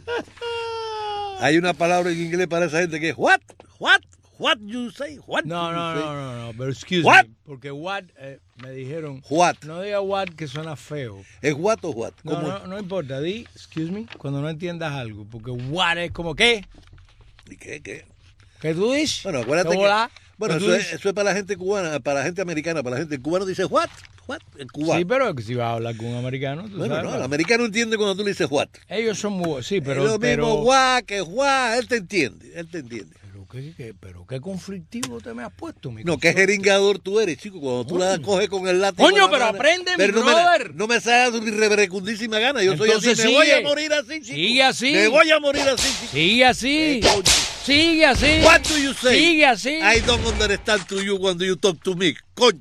[SPEAKER 3] Hay una palabra en inglés para esa gente que es what, what, what you say, what
[SPEAKER 4] No,
[SPEAKER 3] you
[SPEAKER 4] no,
[SPEAKER 3] say.
[SPEAKER 4] no, no, no, pero excuse
[SPEAKER 3] What?
[SPEAKER 4] me, porque what, eh, me dijeron,
[SPEAKER 3] What.
[SPEAKER 4] no diga what que suena feo.
[SPEAKER 3] ¿Es what o what?
[SPEAKER 4] No,
[SPEAKER 3] ¿Cómo
[SPEAKER 4] no, no importa, di, excuse me, cuando no entiendas algo, porque what es como, ¿qué?
[SPEAKER 3] ¿Y qué, qué?
[SPEAKER 4] ¿Qué tú dices?
[SPEAKER 3] Bueno, acuérdate
[SPEAKER 4] ¿Qué
[SPEAKER 3] que...
[SPEAKER 4] volá?
[SPEAKER 3] Bueno,
[SPEAKER 4] ¿Qué tú
[SPEAKER 3] eso es,
[SPEAKER 4] dices?
[SPEAKER 3] eso es para la gente cubana, para la gente americana, para la gente... El cubano dice what, what, el cubano.
[SPEAKER 4] Sí, pero si vas a hablar con un americano, tú
[SPEAKER 3] Bueno,
[SPEAKER 4] sabes.
[SPEAKER 3] no, el americano entiende cuando tú le dices what.
[SPEAKER 4] Ellos son muy... Sí, pero...
[SPEAKER 3] es lo
[SPEAKER 4] pero,
[SPEAKER 3] mismo what que what, él te entiende, él te entiende.
[SPEAKER 4] Pero qué, qué, pero qué conflictivo te me has puesto, mi
[SPEAKER 3] No, qué jeringador tú eres, chico, cuando tú la coges con el látigo.
[SPEAKER 4] Coño,
[SPEAKER 3] en la
[SPEAKER 4] pero
[SPEAKER 3] mano.
[SPEAKER 4] aprende, mi
[SPEAKER 3] Pero no
[SPEAKER 4] brother.
[SPEAKER 3] me, no me seas tu reverecundísima gana, yo soy
[SPEAKER 4] Entonces
[SPEAKER 3] así, me voy
[SPEAKER 4] sigue.
[SPEAKER 3] a morir así, chico.
[SPEAKER 4] Sigue así.
[SPEAKER 3] Me voy a morir así, chico.
[SPEAKER 4] Sigue así.
[SPEAKER 3] Eh, coño.
[SPEAKER 4] Sigue así.
[SPEAKER 3] What do you say?
[SPEAKER 4] Sigue así.
[SPEAKER 3] I don't understand to you when you talk to me. Concho.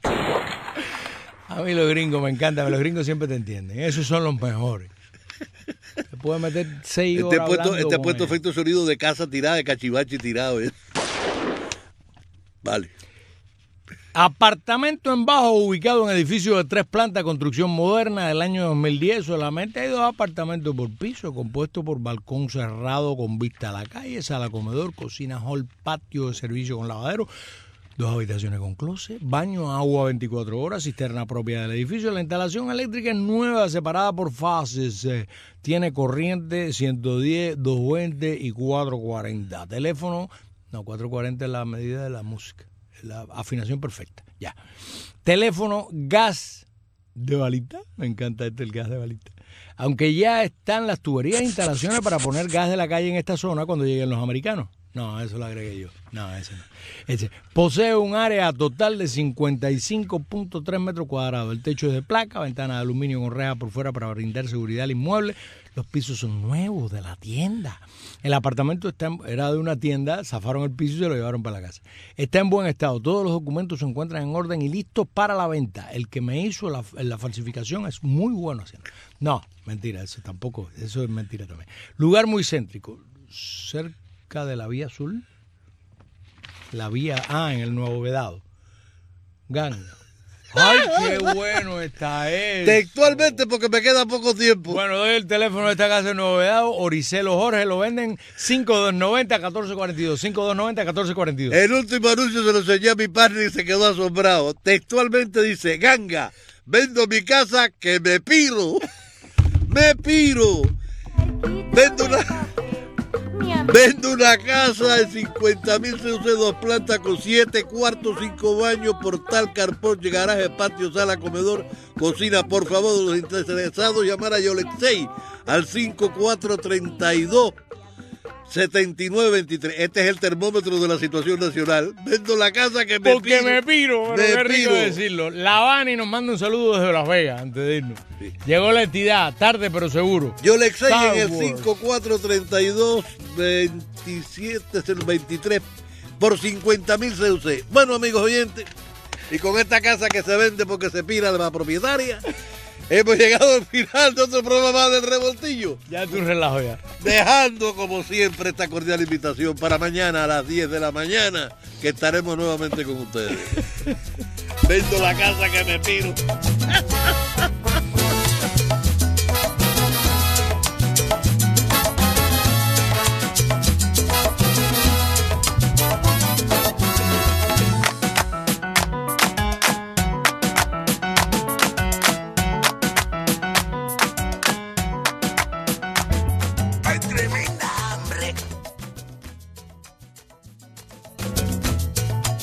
[SPEAKER 4] A mí los gringos me encantan, los gringos siempre te entienden. Esos son los mejores. Te puedes meter seis
[SPEAKER 3] Este
[SPEAKER 4] horas
[SPEAKER 3] ha puesto,
[SPEAKER 4] hablando
[SPEAKER 3] este ha
[SPEAKER 4] con
[SPEAKER 3] puesto
[SPEAKER 4] ellos.
[SPEAKER 3] efecto sonido de casa tirada, de cachivache tirado. ¿eh? Vale.
[SPEAKER 4] Apartamento en Bajo, ubicado en edificio de tres plantas, construcción moderna del año dos mil diez. Solamente hay dos apartamentos por piso, compuesto por balcón cerrado con vista a la calle, sala, comedor, cocina, hall, patio de servicio con lavadero, dos habitaciones con closet, baño, agua veinticuatro horas, cisterna propia del edificio. La instalación eléctrica es nueva, separada por fases. Eh, tiene corriente ciento diez, doscientos veinte y cuatrocientos cuarenta. Teléfono, no, cuatrocientos cuarenta es la medida de la música. La afinación perfecta, ya. Teléfono, gas de balita, me encanta este el gas de balita. Aunque ya están las tuberías e instalaciones para poner gas de la calle en esta zona cuando lleguen los americanos. No, eso lo agregué yo. No, ese no. Ese. Posee un área total de cincuenta y cinco punto tres metros cuadrados. El techo es de placa, ventana de aluminio con reja por fuera para brindar seguridad al inmueble. Los pisos son nuevos de la tienda. El apartamento está en, era de una tienda, zafaron el piso y se lo llevaron para la casa. Está en buen estado. Todos los documentos se encuentran en orden y listos para la venta. El que me hizo la, la falsificación es muy bueno haciendo. No, mentira, eso tampoco, eso es mentira también. Lugar muy céntrico, cerca de la vía azul. La vía, ah, en el Nuevo Vedado. Ganga. ¡Ay, qué bueno está esto!
[SPEAKER 3] Textualmente, porque me queda poco tiempo.
[SPEAKER 4] Bueno, doy el teléfono de esta casa de Nuevo Vedado, Oricelo Jorge, lo venden cinco dos nueve cero, uno cuatro cuatro dos, cinco dos nueve cero, uno cuatro cuatro dos.
[SPEAKER 3] El último anuncio se lo enseñé a mi padre y se quedó asombrado. Textualmente dice, ganga, vendo mi casa que me piro. Me piro. Vendo una... Vendo una casa de cincuenta mil C U C, dos plantas con siete cuartos, cinco baños, portal, carport, garaje, patio, sala, comedor, cocina. Por favor, los interesados, llamar a Yolexei al cinco cuatro tres dos, siete nueve dos tres. Este es el termómetro de la situación nacional. Vendo la casa que me
[SPEAKER 4] Porque
[SPEAKER 3] piro.
[SPEAKER 4] me piro, pero
[SPEAKER 3] Me
[SPEAKER 4] qué rico
[SPEAKER 3] piro.
[SPEAKER 4] decirlo. La Habana nos manda un saludo desde Las Vegas, antes de irnos.
[SPEAKER 3] Sí.
[SPEAKER 4] Llegó la entidad, tarde pero seguro.
[SPEAKER 3] Yolexei
[SPEAKER 4] Star
[SPEAKER 3] en el
[SPEAKER 4] Wars.
[SPEAKER 3] cinco cuatro tres dos, veintisiete veintitrés por cincuenta mil C U C. Bueno, amigos oyentes, y con esta casa que se vende porque se pira la propietaria, hemos llegado al final de otro programa del Revoltillo.
[SPEAKER 4] Ya tú relajo ya.
[SPEAKER 3] Dejando, como siempre, esta cordial invitación para mañana a las diez de la mañana, que estaremos nuevamente con ustedes. Vendo la casa que me piro.